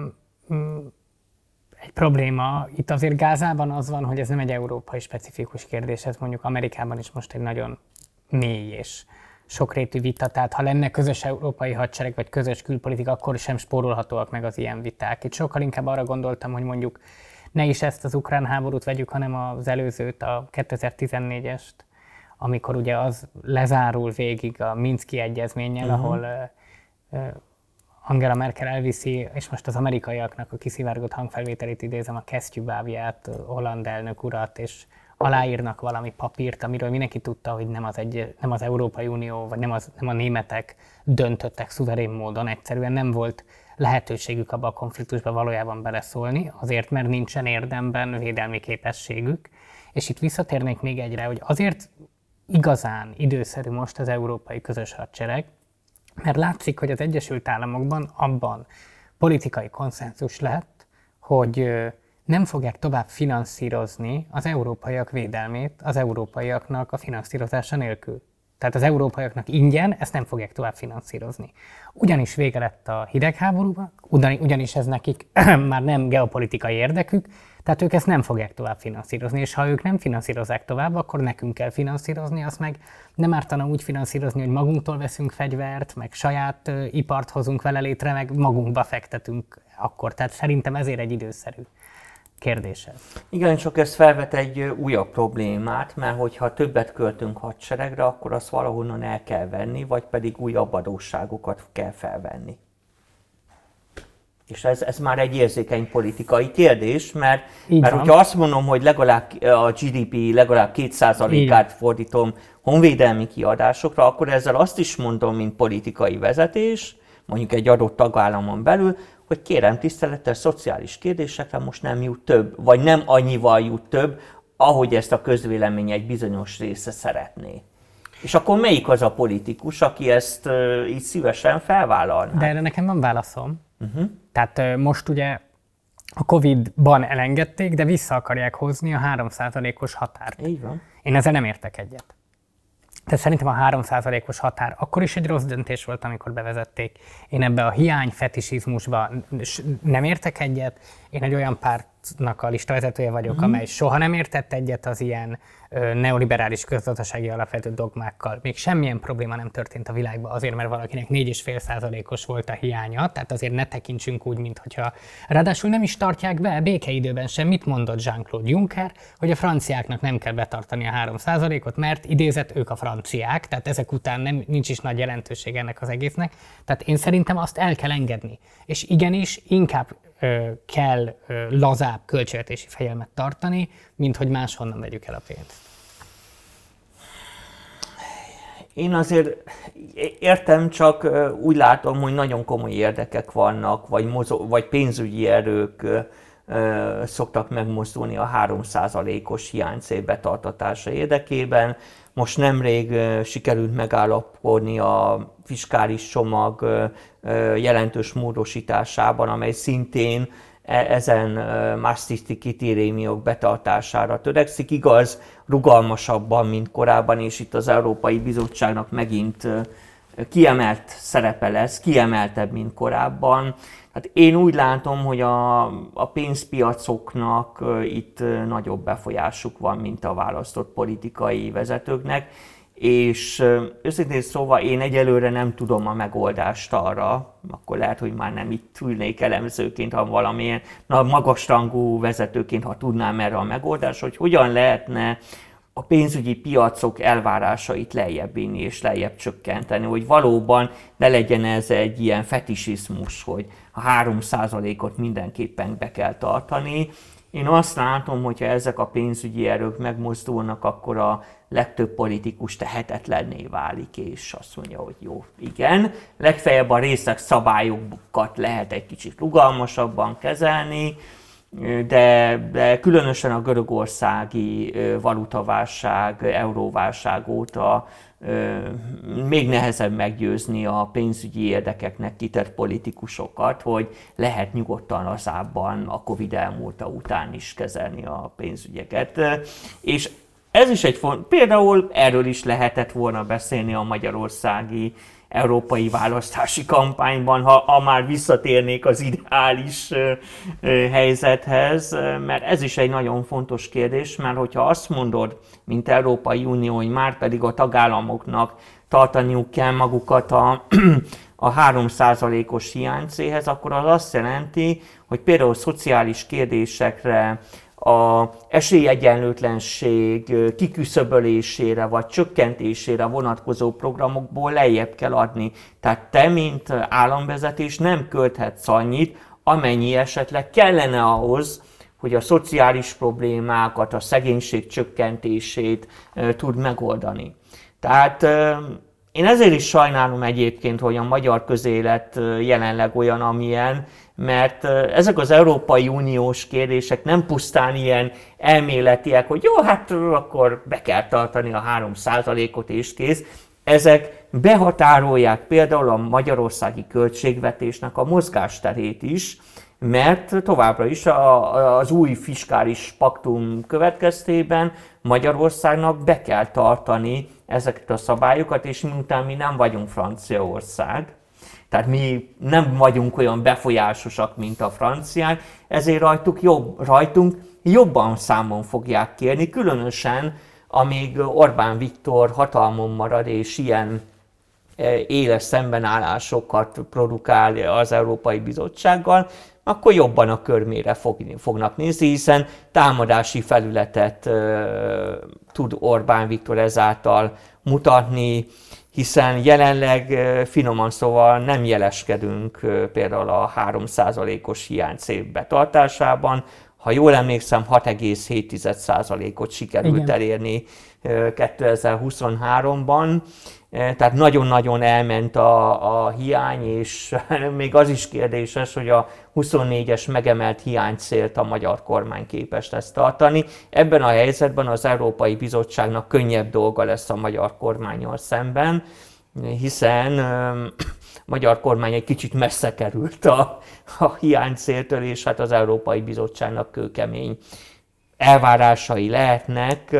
[SPEAKER 1] um, egy probléma. Itt azért Gázában az van, hogy ez nem egy európai specifikus kérdés, ez mondjuk Amerikában is most egy nagyon mély és sokrétű vita, tehát ha lenne közös európai hadsereg vagy közös külpolitika, akkor sem spórolhatóak meg az ilyen viták. Itt sokkal inkább arra gondoltam, hogy mondjuk ne is ezt az ukrán háborút vegyük, hanem az előzőt, a kétezer-tizennégyest, amikor ugye az lezárul végig a Minszki egyezménnyel, uh-huh. ahol uh, Angela Merkel elviszi, és most az amerikaiaknak a kiszivárgott hangfelvételét idézem, a kesztyűbábját, holland elnök urat, és aláírnak valami papírt, amiről mindenki tudta, hogy nem az, egy, nem az Európai Unió, vagy nem, az, nem a németek döntöttek szuverén módon, egyszerűen nem volt lehetőségük abba a konfliktusba valójában beleszólni, azért, mert nincsen érdemben védelmi képességük. És itt visszatérnék még egyre, hogy azért igazán időszerű most az európai közös hadsereg, mert látszik, hogy az Egyesült Államokban abban politikai konszenzus lett, hogy nem fogják tovább finanszírozni az európaiak védelmét az európaiaknak a finanszírozása nélkül. Tehát az európaiaknak ingyen ezt nem fogják tovább finanszírozni. Ugyanis vége lett a hidegháborúban, ugyanis ez nekik már nem geopolitikai érdekük, tehát ők ezt nem fogják tovább finanszírozni, és ha ők nem finanszírozzák tovább, akkor nekünk kell finanszírozni, azt meg nem ártana úgy finanszírozni, hogy magunktól veszünk fegyvert, meg saját uh, ipart hozunk vele létre, meg magunkba fektetünk akkor. Tehát szerintem ezért egy időszerű kérdés ez.
[SPEAKER 2] Igen, csak ez felvet egy újabb problémát, mert hogyha többet költünk hadseregre, akkor azt valahonnan el kell venni, vagy pedig újabb adósságokat kell felvenni. És ez, ez már egy érzékeny politikai kérdés, mert, mert hogyha azt mondom, hogy legalább a gé dé pé legalább két százalékát fordítom honvédelmi kiadásokra, akkor ezzel azt is mondom, mint politikai vezetés, mondjuk egy adott tagállamon belül, hogy kérem tisztelettel, szociális kérdésekre most nem jut több, vagy nem annyival jut több, ahogy ezt a közvélemény egy bizonyos része szeretné. És akkor melyik az a politikus, aki ezt uh, így szívesen felvállalná?
[SPEAKER 1] De erre nekem van válaszom. Uh-huh. Tehát uh, most ugye a Covid-ban elengedték, de vissza akarják hozni a három százalékos határt.
[SPEAKER 2] Így van.
[SPEAKER 1] Én ezzel nem értek egyet. Tehát szerintem a három százalékos határ akkor is egy rossz döntés volt, amikor bevezették. Én ebbe a hiány fetisizmusba nem értek egyet. Én egy olyan pártnak a listavezetője vagyok, mm-hmm. amely soha nem értett egyet az ilyen ö, neoliberális közgazdasági alapvető dogmákkal. Még semmilyen probléma nem történt a világban azért, mert valakinek négy egész öt százalékos volt a hiánya, tehát azért ne tekintsünk úgy, mintha... Ráadásul nem is tartják be békeidőben sem. Mit mondott Jean-Claude Juncker, hogy a franciáknak nem kell betartani a három százalékot, mert idézett ők a franciák, tehát ezek után nem, nincs is nagy jelentőség ennek az egésznek. Tehát én szerintem azt el kell engedni. És igenis, inkább ö, kell ö, lazább költségvetési fegyelmet tartani, mint hogy máshonnan vegyük el a pénzt.
[SPEAKER 2] Én azért értem, csak úgy látom, hogy nagyon komoly érdekek vannak, vagy, mozog, vagy pénzügyi erők ö, ö, szoktak megmozdulni a három százalékos hiánycél betartatása érdekében. Most nemrég ö, sikerült megállapodni a fiskális csomag ö, ö, jelentős módosításában, amely szintén ezen Maastrichti kritériumok betartására törekszik, igaz, rugalmasabban, mint korábban, és itt az Európai Bizottságnak megint kiemelt szerepe lesz, kiemeltebb, mint korábban. Hát én úgy látom, hogy a, a pénzpiacoknak itt nagyobb befolyásuk van, mint a választott politikai vezetőknek, és őszintén szóval én egyelőre nem tudom a megoldást arra, akkor lehet, hogy már nem itt ülnék elemzőként, hanem valamilyen na, magasrangú vezetőként, ha tudnám erre a megoldást, hogy hogyan lehetne a pénzügyi piacok elvárásait lejjebb vinni és lejjebb csökkenteni, hogy valóban ne legyen ez egy ilyen fetisizmus, hogy a három százalékot mindenképpen be kell tartani. Én azt látom, hogyha ezek a pénzügyi erők megmozdulnak, akkor a legtöbb politikus tehetetlenné válik, és azt mondja, hogy jó, igen, legfeljebb a részleg szabályokat lehet egy kicsit rugalmasabban kezelni, de, de különösen a görögországi valutaválság, euróválság óta még nehezebb meggyőzni a pénzügyi érdekeknek kitett politikusokat, hogy lehet nyugodtan lazábban a Covid elmúlta után is kezelni a pénzügyeket. És ez is egy font, például erről is lehetett volna beszélni a magyarországi európai választási kampányban, ha, ha már visszatérnék az ideális ö, ö, helyzethez, mert ez is egy nagyon fontos kérdés, mert hogyha azt mondod, mint Európai Unió, hogy már pedig a tagállamoknak tartaniuk kell magukat a, a három százalékos hiánycélhez, akkor az azt jelenti, hogy például szociális kérdésekre, a esélyegyenlőtlenség kiküszöbölésére vagy csökkentésére vonatkozó programokból lejjebb kell adni. Tehát te, mint államvezetés nem költhetsz annyit, amennyi esetleg kellene ahhoz, hogy a szociális problémákat, a szegénység csökkentését tud megoldani. Tehát én ezért is sajnálom egyébként, hogy a magyar közélet jelenleg olyan, amilyen, mert ezek az Európai Uniós kérdések nem pusztán ilyen elméletiek, hogy jó, hát akkor be kell tartani a három százalékot és kész. Ezek behatárolják például a magyarországi költségvetésnek a mozgásterét is, mert továbbra is az új fiskális paktum következtében Magyarországnak be kell tartani ezeket a szabályokat, és miután mi nem vagyunk Franciaország, tehát mi nem vagyunk olyan befolyásosak, mint a franciák, ezért rajtuk jobb, rajtunk jobban számon fogják kérni, különösen amíg Orbán Viktor hatalmon marad, és ilyen éles szembenállásokat produkál az Európai Bizottsággal, akkor jobban a körmére fognak nézni, hiszen támadási felületet uh, tud Orbán Viktor ezáltal mutatni, hiszen jelenleg uh, finoman szóval nem jeleskedünk uh, például a három százalékos hiánycél betartásában. Ha jól emlékszem, hat egész hét százalékot sikerült Igen. elérni uh, kétezer-huszonháromban. Tehát nagyon-nagyon elment a, a hiány, és még az is kérdéses, hogy a huszonnégyes megemelt hiánycélt a magyar kormány képes lesz tartani. Ebben a helyzetben az Európai Bizottságnak könnyebb dolga lesz a magyar kormánnyal szemben, hiszen a magyar kormány egy kicsit messze került a, a hiánycéltől, és hát az Európai Bizottságnak kőkemény elvárásai lehetnek.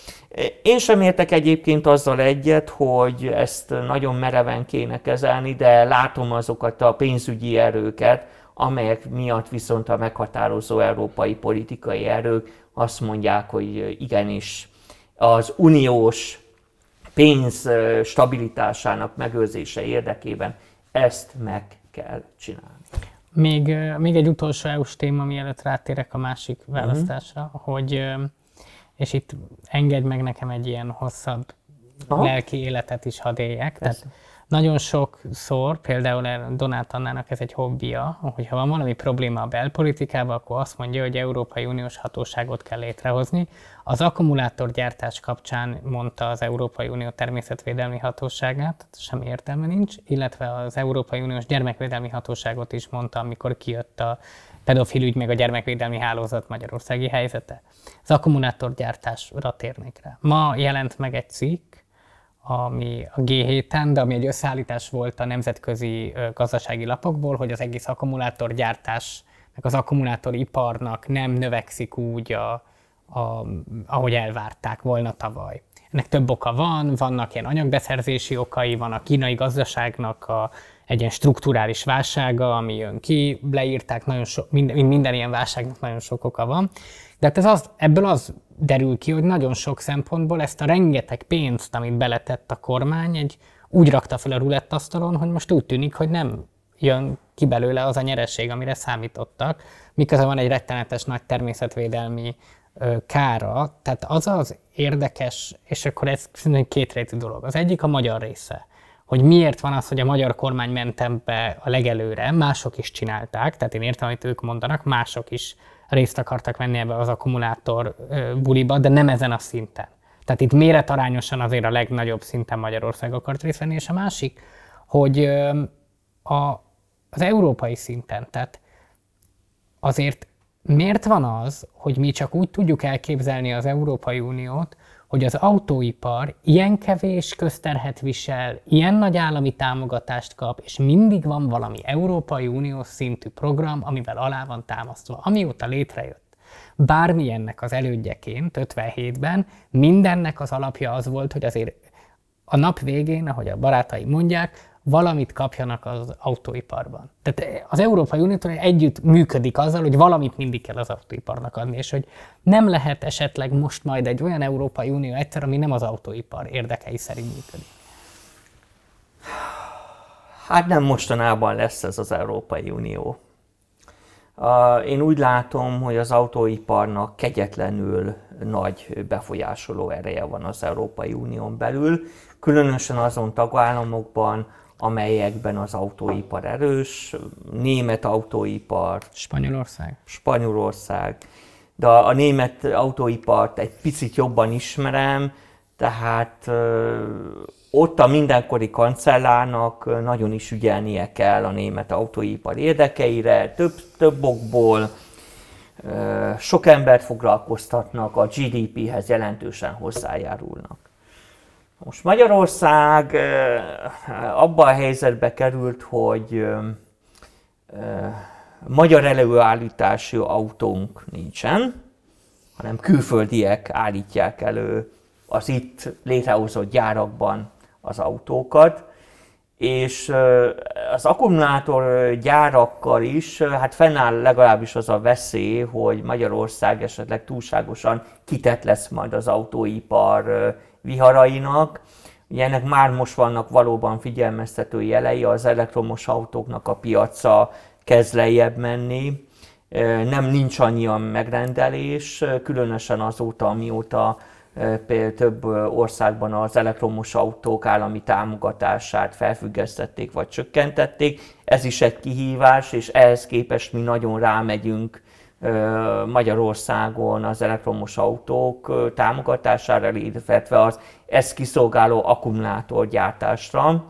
[SPEAKER 2] Én sem értek egyébként azzal egyet, hogy ezt nagyon mereven kéne kezelni, de látom azokat a pénzügyi erőket, amelyek miatt viszont a meghatározó európai politikai erők azt mondják, hogy igenis az uniós pénz stabilitásának megőrzése érdekében ezt meg kell csinálni.
[SPEAKER 1] Még, még egy utolsó é u-s téma, mielőtt rátérek a másik választásra, uh-huh. hogy és itt engedj meg nekem egy ilyen hosszabb Aha. lelki életet is hadd éljek. Tehát nagyon sokszor, például Donát Annának ez egy hobbija, hogyha van valami probléma a belpolitikában, akkor azt mondja, hogy Európai Uniós hatóságot kell létrehozni. Az akkumulátorgyártás kapcsán mondta az Európai Unió Természetvédelmi Hatóságát, tehát semmi értelme nincs, illetve az Európai Uniós Gyermekvédelmi Hatóságot is mondta, amikor kijött a pedofil ügy, meg a gyermekvédelmi hálózat magyarországi helyzete. Az akkumulátorgyártásra térnék rá. Ma jelent meg egy cikk, ami a gé héten, de ami egy összeállítás volt a nemzetközi gazdasági lapokból, hogy az egész akkumulátorgyártás, meg az akkumulátoriparnak nem növekszik úgy, a, a, ahogy elvárták volna tavaly. Ennek több oka van, vannak ilyen anyagbeszerzési okai, van a kínai gazdaságnak a, egy ilyen strukturális válsága, ami jön ki, leírták, nagyon so, minden, minden ilyen válságnak nagyon sok oka van. De hát ez az, ebből az derül ki, hogy nagyon sok szempontból ezt a rengeteg pénzt, amit beletett a kormány, egy, úgy rakta fel a rulettasztalon, hogy most úgy tűnik, hogy nem jön ki belőle az a nyereség, amire számítottak, miközben van egy rettenetes nagy természetvédelmi ö, kára. Tehát az az érdekes, és akkor ez szerintem kétrétű dolog. Az egyik a magyar része, hogy miért van az, hogy a magyar kormány ment ebbe a legelőre, mások is csinálták, tehát én értem, amit ők mondanak, mások is részt akartak venni ebbe az akkumulátor buliba, de nem ezen a szinten. Tehát itt méretarányosan azért a legnagyobb szinten Magyarország akart részt venni, és a másik, hogy a, az európai szinten, tehát azért miért van az, hogy mi csak úgy tudjuk elképzelni az Európai Uniót, hogy az autóipar ilyen kevés közterhet visel, ilyen nagy állami támogatást kap, és mindig van valami Európai Uniós szintű program, amivel alá van támasztva, amióta létrejött. Bármilyennek az elődjeként, ötvenhétben mindennek az alapja az volt, hogy azért a nap végén, ahogy a barátaim mondják, valamit kapjanak az autóiparban. Tehát az Európai Unió együtt működik azzal, hogy valamit mindig kell az autóiparnak adni, és hogy nem lehet esetleg most majd egy olyan Európai Unió egyszer, ami nem az autóipar érdekei szerint működik.
[SPEAKER 2] Hát nem mostanában lesz ez az Európai Unió. Én úgy látom, hogy az autóiparnak kegyetlenül nagy befolyásoló ereje van az Európai Unión belül, különösen azon tagállamokban, amelyekben az autóipar erős, német autóipar,
[SPEAKER 1] Spanyolország.
[SPEAKER 2] Spanyolország, de a német autóipart egy picit jobban ismerem, tehát ö, ott a mindenkori kancellárnak nagyon is ügyelnie kell a német autóipar érdekeire, több, több okból, ö, sok embert foglalkoztatnak, a gé dé péhez jelentősen hozzájárulnak. Most Magyarország abban a helyzetbe került, hogy magyar előállítású autónk nincsen, hanem külföldiek állítják elő az itt létrehozott gyárakban az autókat, és az akkumulátor gyárakkal is hát fennáll legalábbis az a veszély, hogy Magyarország esetleg túlságosan kitett lesz majd az autóipar viharainak. Ugye ennek már most vannak valóban figyelmeztető jelei, az elektromos autóknak a piaca kezd lejjebb menni. Nem nincs annyi a megrendelés, különösen azóta, amióta például több országban az elektromos autók állami támogatását felfüggesztették vagy csökkentették. Ez is egy kihívás, és ehhez képest mi nagyon rámegyünk Magyarországon az elektromos autók támogatására, illetve az ezt kiszolgáló akkumulátorgyártásra.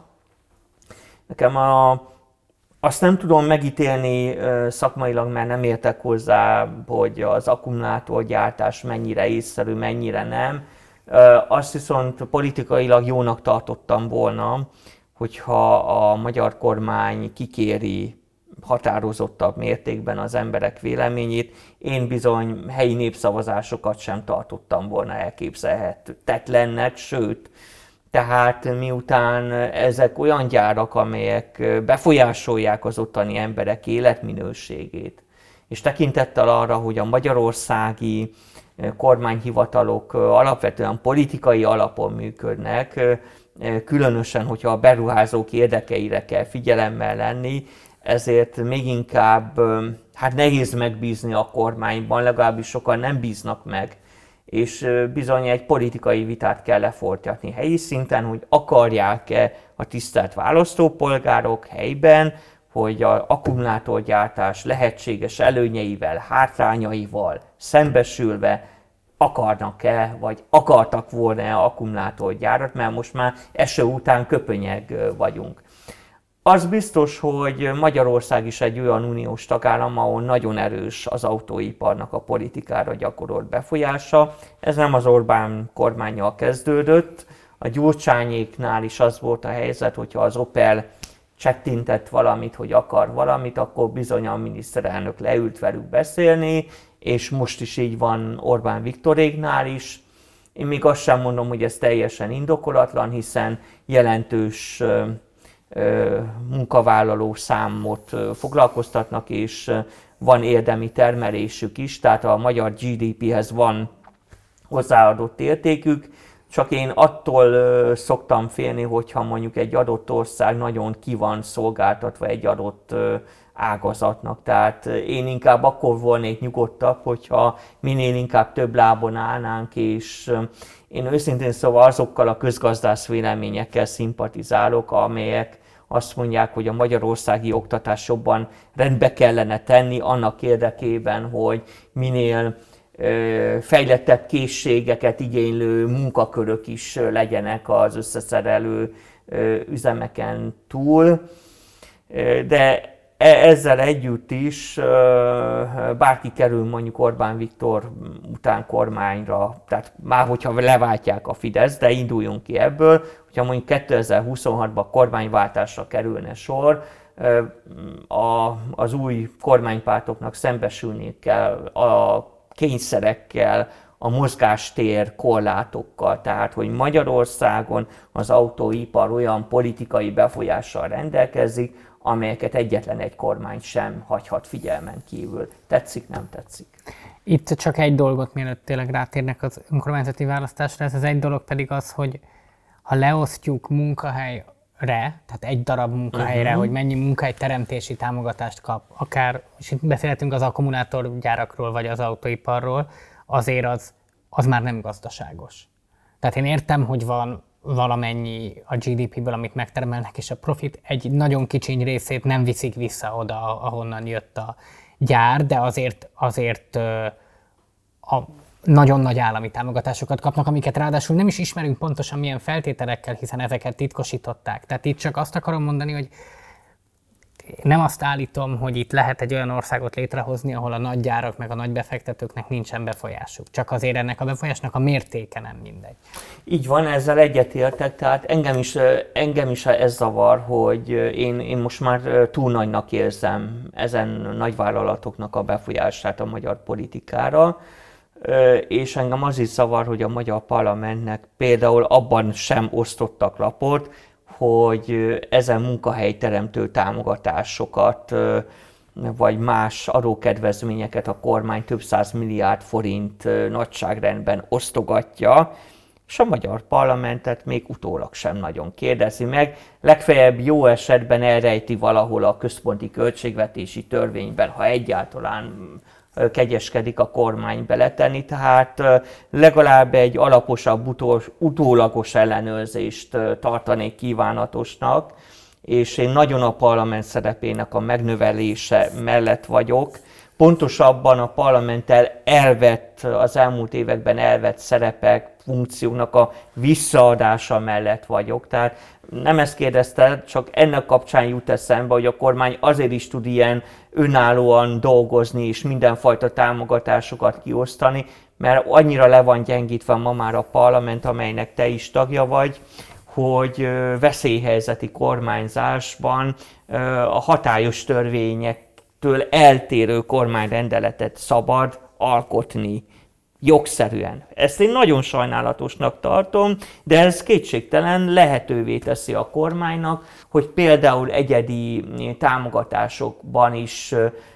[SPEAKER 2] Nekem a, azt nem tudom megítélni szakmailag, mert nem értek hozzá, hogy az akkumulátorgyártás mennyire észszerű, mennyire nem. Azt viszont politikailag jónak tartottam volna, hogyha a magyar kormány kikéri határozottabb mértékben az emberek véleményét. Én bizony helyi népszavazásokat sem tartottam volna elképzelhetetlennek, sőt, tehát miután ezek olyan gyárak, amelyek befolyásolják az ottani emberek életminőségét, és tekintettel arra, hogy a magyarországi kormányhivatalok alapvetően politikai alapon működnek, különösen, hogyha a beruházók érdekeire kell figyelemmel lenni, ezért még inkább hát nehéz megbízni a kormányban, legalábbis sokan nem bíznak meg, és bizony egy politikai vitát kell lefolytatni helyi szinten, hogy akarják-e a tisztelt választópolgárok helyben, hogy az akkumulátorgyártás lehetséges előnyeivel, hátrányaival szembesülve akarnak-e, vagy akartak volna-e akkumulátorgyárat, mert most már eső után köpönyeg vagyunk. Az biztos, hogy Magyarország is egy olyan uniós tagállam, ahol nagyon erős az autóiparnak a politikára gyakorolt befolyása. Ez nem az Orbán kormánnyal kezdődött. A Gyurcsányéknál is az volt a helyzet, hogyha az Opel csettintett valamit, hogy akar valamit, akkor bizony a miniszterelnök leült velük beszélni, és most is így van Orbán Viktoréknál is. Én még azt sem mondom, hogy ez teljesen indokolatlan, hiszen jelentős munkavállaló számot foglalkoztatnak, és van érdemi termelésük is, tehát a magyar gé dé péhez van hozzáadott értékük, csak én attól szoktam félni, hogyha mondjuk egy adott ország nagyon ki van szolgáltatva egy adott ágazatnak. Tehát én inkább akkor volnék nyugodtabb, hogyha minél inkább több lábon állnánk, és én őszintén szóval azokkal a közgazdász véleményekkel szimpatizálok, amelyek azt mondják, hogy a magyarországi oktatás jobban rendbe kellene tenni annak érdekében, hogy minél ö, fejlettebb készségeket igénylő munkakörök is legyenek az összeszerelő ö, üzemeken túl. De ezzel együtt is bárki kerül mondjuk Orbán Viktor után kormányra, tehát már hogyha leváltják a Fidesz, de induljunk ki ebből, hogyha mondjuk kétezer-huszonhatban kormányváltásra kerülne sor, a, az új kormánypártoknak szembesülni kell a kényszerekkel, a mozgástér korlátokkal, tehát hogy Magyarországon az autóipar olyan politikai befolyással rendelkezik, amelyeket egyetlen egy kormány sem hagyhat figyelmen kívül. Tetszik, nem tetszik?
[SPEAKER 1] Itt csak egy dolgot, mielőtt tényleg rátérnek az önkormányzati választásra, ez az egy dolog pedig az, hogy ha leosztjuk munkahelyre, tehát egy darab munkahelyre, uh-huh. hogy mennyi munkahelyteremtési támogatást kap, akár, és itt beszélhetünk az akkumulátorgyárakról vagy az autóiparról, azért az, az már nem gazdaságos. Tehát én értem, hogy van valamennyi a gé dé péből, amit megtermelnek, és a profit egy nagyon kicsiny részét nem viszik vissza oda, ahonnan jött a gyár, de azért, azért a nagyon nagy állami támogatásokat kapnak, amiket ráadásul nem is ismerünk pontosan milyen feltételekkel, hiszen ezeket titkosították. Tehát itt csak azt akarom mondani, hogy nem azt állítom, hogy itt lehet egy olyan országot létrehozni, ahol a nagy gyárak meg a nagy befektetőknek nincsen befolyásuk. Csak azért ennek a befolyásnak a mértéke nem mindegy.
[SPEAKER 2] Így van, ezzel egyetértek, tehát engem is, engem is ez zavar, hogy én, én most már túl nagynak érzem ezen nagyvállalatoknak a befolyását a magyar politikára, és engem az is zavar, hogy a magyar parlamentnek például abban sem osztottak lapot, hogy ezen munkahelyteremtő támogatásokat, vagy más adókedvezményeket a kormány több száz milliárd forint nagyságrendben osztogatja, és a magyar parlamentet még utólag sem nagyon kérdezi meg. Legfeljebb jó esetben elrejti valahol a központi költségvetési törvényben, ha egyáltalán kegyeskedik a kormány beletenni, tehát legalább egy alaposabb utol, utólagos ellenőrzést tartanék kívánatosnak, és én nagyon a parlament szerepének a megnövelése mellett vagyok. Pontosabban a parlamenttel elvett, az elmúlt években elvett szerepek, funkcióknak a visszaadása mellett vagyok. Tehát nem ezt kérdezte, csak ennek kapcsán jut eszembe, hogy a kormány azért is tud ilyen önállóan dolgozni és mindenfajta támogatásokat kiosztani, mert annyira le van gyengítve ma már a parlament, amelynek te is tagja vagy, hogy veszélyhelyzeti kormányzásban a hatályos törvényektől eltérő kormányrendeletet szabad alkotni jogszerűen. Ezt én nagyon sajnálatosnak tartom, de ez kétségtelen lehetővé teszi a kormánynak, hogy például egyedi támogatásokban is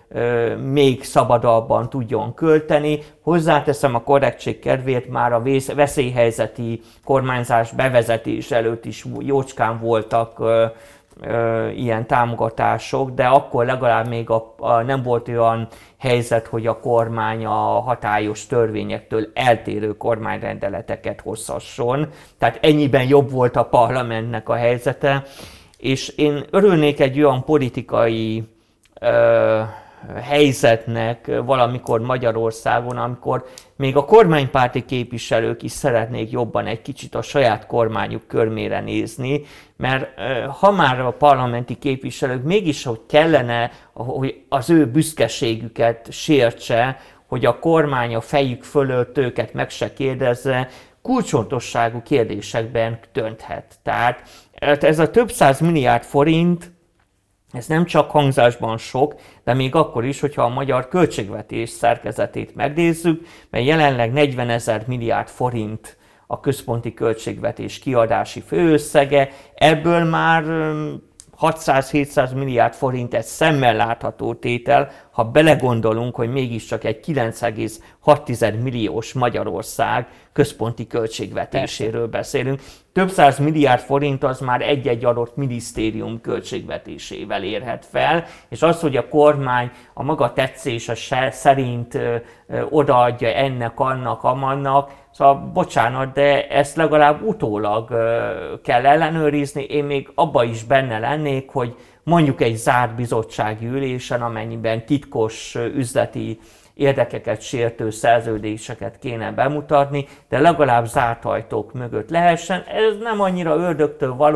[SPEAKER 2] még szabadabban tudjon költeni. Hozzáteszem a korrektség kedvéért, már a veszélyhelyzeti kormányzás bevezetés előtt is jócskán voltak ö, ö, ilyen támogatások, de akkor legalább még a, a, nem volt olyan helyzet, hogy a kormány a hatályos törvényektől eltérő kormányrendeleteket hozhasson. Tehát ennyiben jobb volt a parlamentnek a helyzete, és én örülnék egy olyan politikai ö, helyzetnek valamikor Magyarországon, amikor még a kormánypárti képviselők is szeretnék jobban egy kicsit a saját kormányuk körmére nézni, mert ha már a parlamenti képviselők mégis, hogy kellene, hogy az ő büszkeségüket sértse, hogy a kormány a fejük fölött őket meg se kérdezze, kulcsfontosságú kérdésekben dönthet. Tehát ez a több száz milliárd forint, ez nem csak hangzásban sok, de még akkor is, hogyha a magyar költségvetés szerkezetét megnézzük, mert jelenleg negyvenezer milliárd forint a központi költségvetés kiadási főösszege, ebből már hatszáz-hétszáz milliárd forint egy szemmel látható tétel, ha belegondolunk, hogy mégiscsak egy kilenc egész hat milliós Magyarország központi költségvetéséről beszélünk. Több száz milliárd forint az már egy-egy adott minisztérium költségvetésével érhet fel, és az, hogy a kormány a maga tetszése szerint odaadja ennek, annak, amannak, szóval bocsánat, de ezt legalább utólag kell ellenőrizni. Én még abba is benne lennék, hogy mondjuk egy zárt bizottsági ülésen, amennyiben titkos üzleti érdekeket sértő szerződéseket kéne bemutatni, de legalább zárt ajtók mögött lehessen. Ez nem annyira ördögtől való,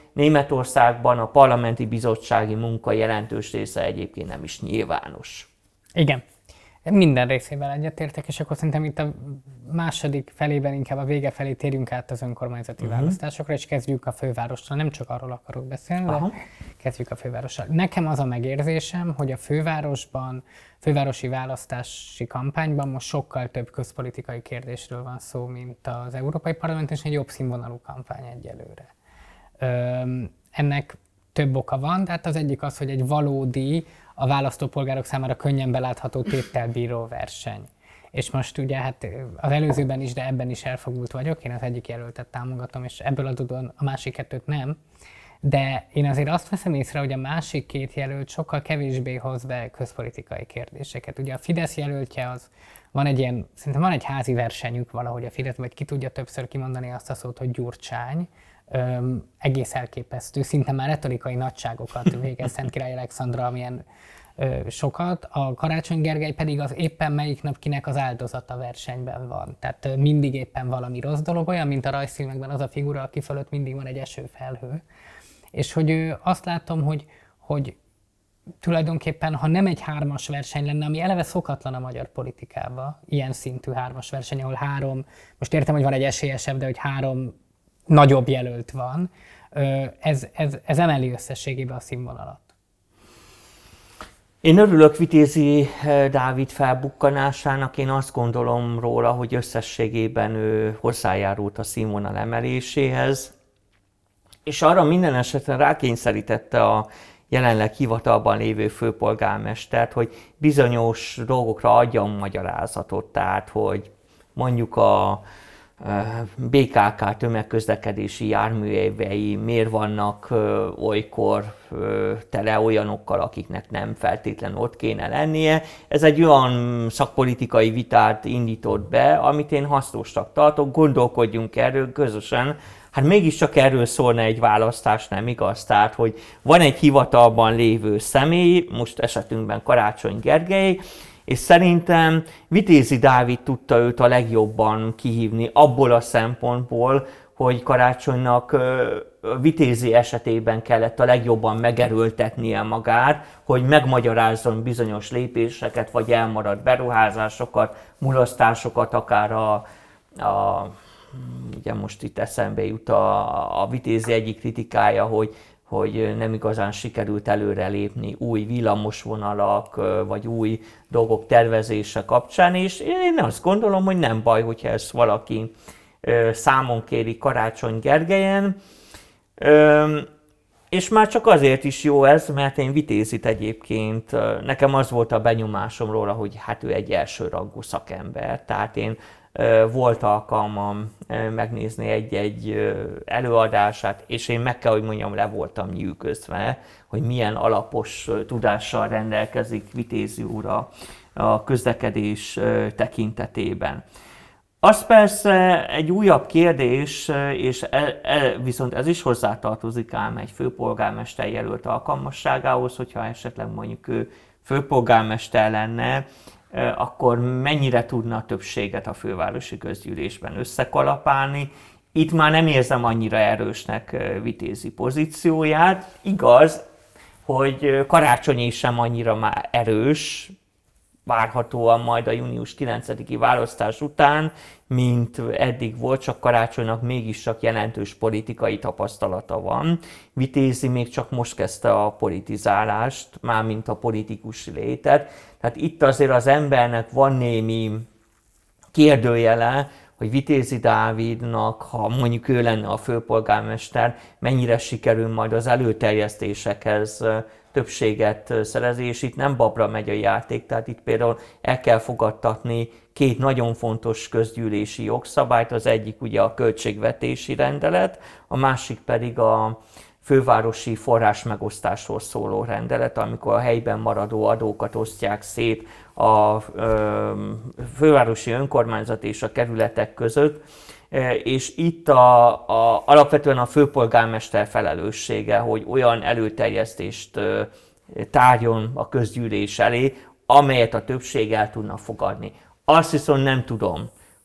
[SPEAKER 2] Németországban a parlamenti bizottsági munka jelentős része egyébként nem is nyilvános.
[SPEAKER 1] Igen. Minden részével egyetértek, és akkor szerintem itt a második felében, inkább a vége felé térjünk át az önkormányzati uh-huh. választásokra, és kezdjük a fővárossal. Nem csak arról akarok beszélni, de uh-huh. kezdjük a fővárossal. Nekem az a megérzésem, hogy a fővárosban, fővárosi választási kampányban most sokkal több közpolitikai kérdésről van szó, mint az Európai Parlament, és egy jobb színvonalú kampány egyelőre. Öm, ennek több oka van, tehát az egyik az, hogy egy valódi, a választópolgárok számára könnyen belátható téttel bíró verseny. És most ugye hát az előzőben is, de ebben is elfogult vagyok, én az egyik jelöltet támogatom, és ebből adódóan a másik kettőt nem. De én azért azt veszem észre, hogy a másik két jelölt sokkal kevésbé hoz be közpolitikai kérdéseket. Ugye a Fidesz jelöltje az, van egy ilyen, szerintem van egy házi versenyük valahogy a Fidesz, vagy ki tudja többször kimondani azt a szót, hogy Gyurcsány. Öm, egész elképesztő, szinte már retorikai nagyságokat végez Szentkirály Alexandra, amilyen ö, sokat, a Karácsony Gergely pedig az éppen melyik nap kinek az áldozata versenyben van. Tehát ö, mindig éppen valami rossz dolog, olyan, mint a rajzfilmekben az a figura, aki fölött mindig van egy esőfelhő. És hogy ö, azt látom, hogy, hogy tulajdonképpen, ha nem egy hármas verseny lenne, ami eleve szokatlan a magyar politikába, ilyen szintű hármas verseny, ahol három, most értem, hogy van egy esélyesebb, de hogy három nagyobb jelölt van, ez, ez, ez emeli összességében a színvonalat.
[SPEAKER 2] Én örülök Vitézi Dávid felbukkanásának, én azt gondolom róla, hogy összességében ő hozzájárult a színvonal emeléséhez, és arra minden esetben rákényszerítette a jelenleg hivatalban lévő főpolgármestert, hogy bizonyos dolgokra adjon magyarázatot, tehát hogy mondjuk a bé ká ká tömegközlekedési járművei miért vannak ö, olykor ö, tele olyanokkal, akiknek nem feltétlenül ott kéne lennie. Ez egy olyan szakpolitikai vitát indított be, amit én hasznosnak tartok, gondolkodjunk erről közösen. Hát mégiscsak erről szólna egy választás, nem igaz? Tehát, hogy van egy hivatalban lévő személy, most esetünkben Karácsony Gergely, és szerintem Vitézi Dávid tudta őt a legjobban kihívni abból a szempontból, hogy Karácsonynak Vitézi esetében kellett a legjobban megerőltetnie magát, hogy megmagyarázzon bizonyos lépéseket, vagy elmaradt beruházásokat, mulasztásokat, akár a, a ugye most itt eszembe jut a, a Vitézi egyik kritikája, hogy hogy nem igazán sikerült előrelépni új villamosvonalak, vagy új dolgok tervezése kapcsán, és én azt gondolom, hogy nem baj, hogyha ezt valaki számon kéri Karácsony Gergelyen. És már csak azért is jó ez, mert én Vitézit egyébként, nekem az volt a benyomásom róla, hogy hát ő egy elsőrangú szakember, tehát én volt alkalmam megnézni egy-egy előadását, és én meg kell, hogy mondjam, le voltam nyűgözve, hogy milyen alapos tudással rendelkezik Vitézi úr a közlekedés tekintetében. Az persze egy újabb kérdés, és e, e, viszont ez is hozzátartozik ám egy főpolgármester jelölt alkalmasságához, hogyha esetleg mondjuk ő főpolgármester lenne, akkor mennyire tudna a többséget a fővárosi közgyűlésben összekalapálni. Itt már nem érzem annyira erősnek Vitézi pozícióját. Igaz, hogy Karácsony sem annyira már erős, várhatóan majd a június kilencediki választás után, mint eddig volt, csak Karácsonynak mégiscsak jelentős politikai tapasztalata van. Vitézi még csak most kezdte a politizálást, mármint a politikus létet. Tehát itt azért az embernek van némi kérdőjele, hogy Vitézi Dávidnak, ha mondjuk ő lenne a főpolgármester, mennyire sikerül majd az előterjesztésekhez többséget szerezni, és itt nem babra megy a játék, tehát itt például el kell fogadtatni két nagyon fontos közgyűlési jogszabályt, az egyik ugye a költségvetési rendelet, a másik pedig a fővárosi forrásmegosztásról szóló rendelet, amikor a helyben maradó adókat osztják szét a ö, fővárosi önkormányzat és a kerületek között, és itt a, a, alapvetően a főpolgármester felelőssége, hogy olyan előterjesztést tárjon a közgyűlés elé, amelyet a többség el tudna fogadni. Azt viszont nem tudom,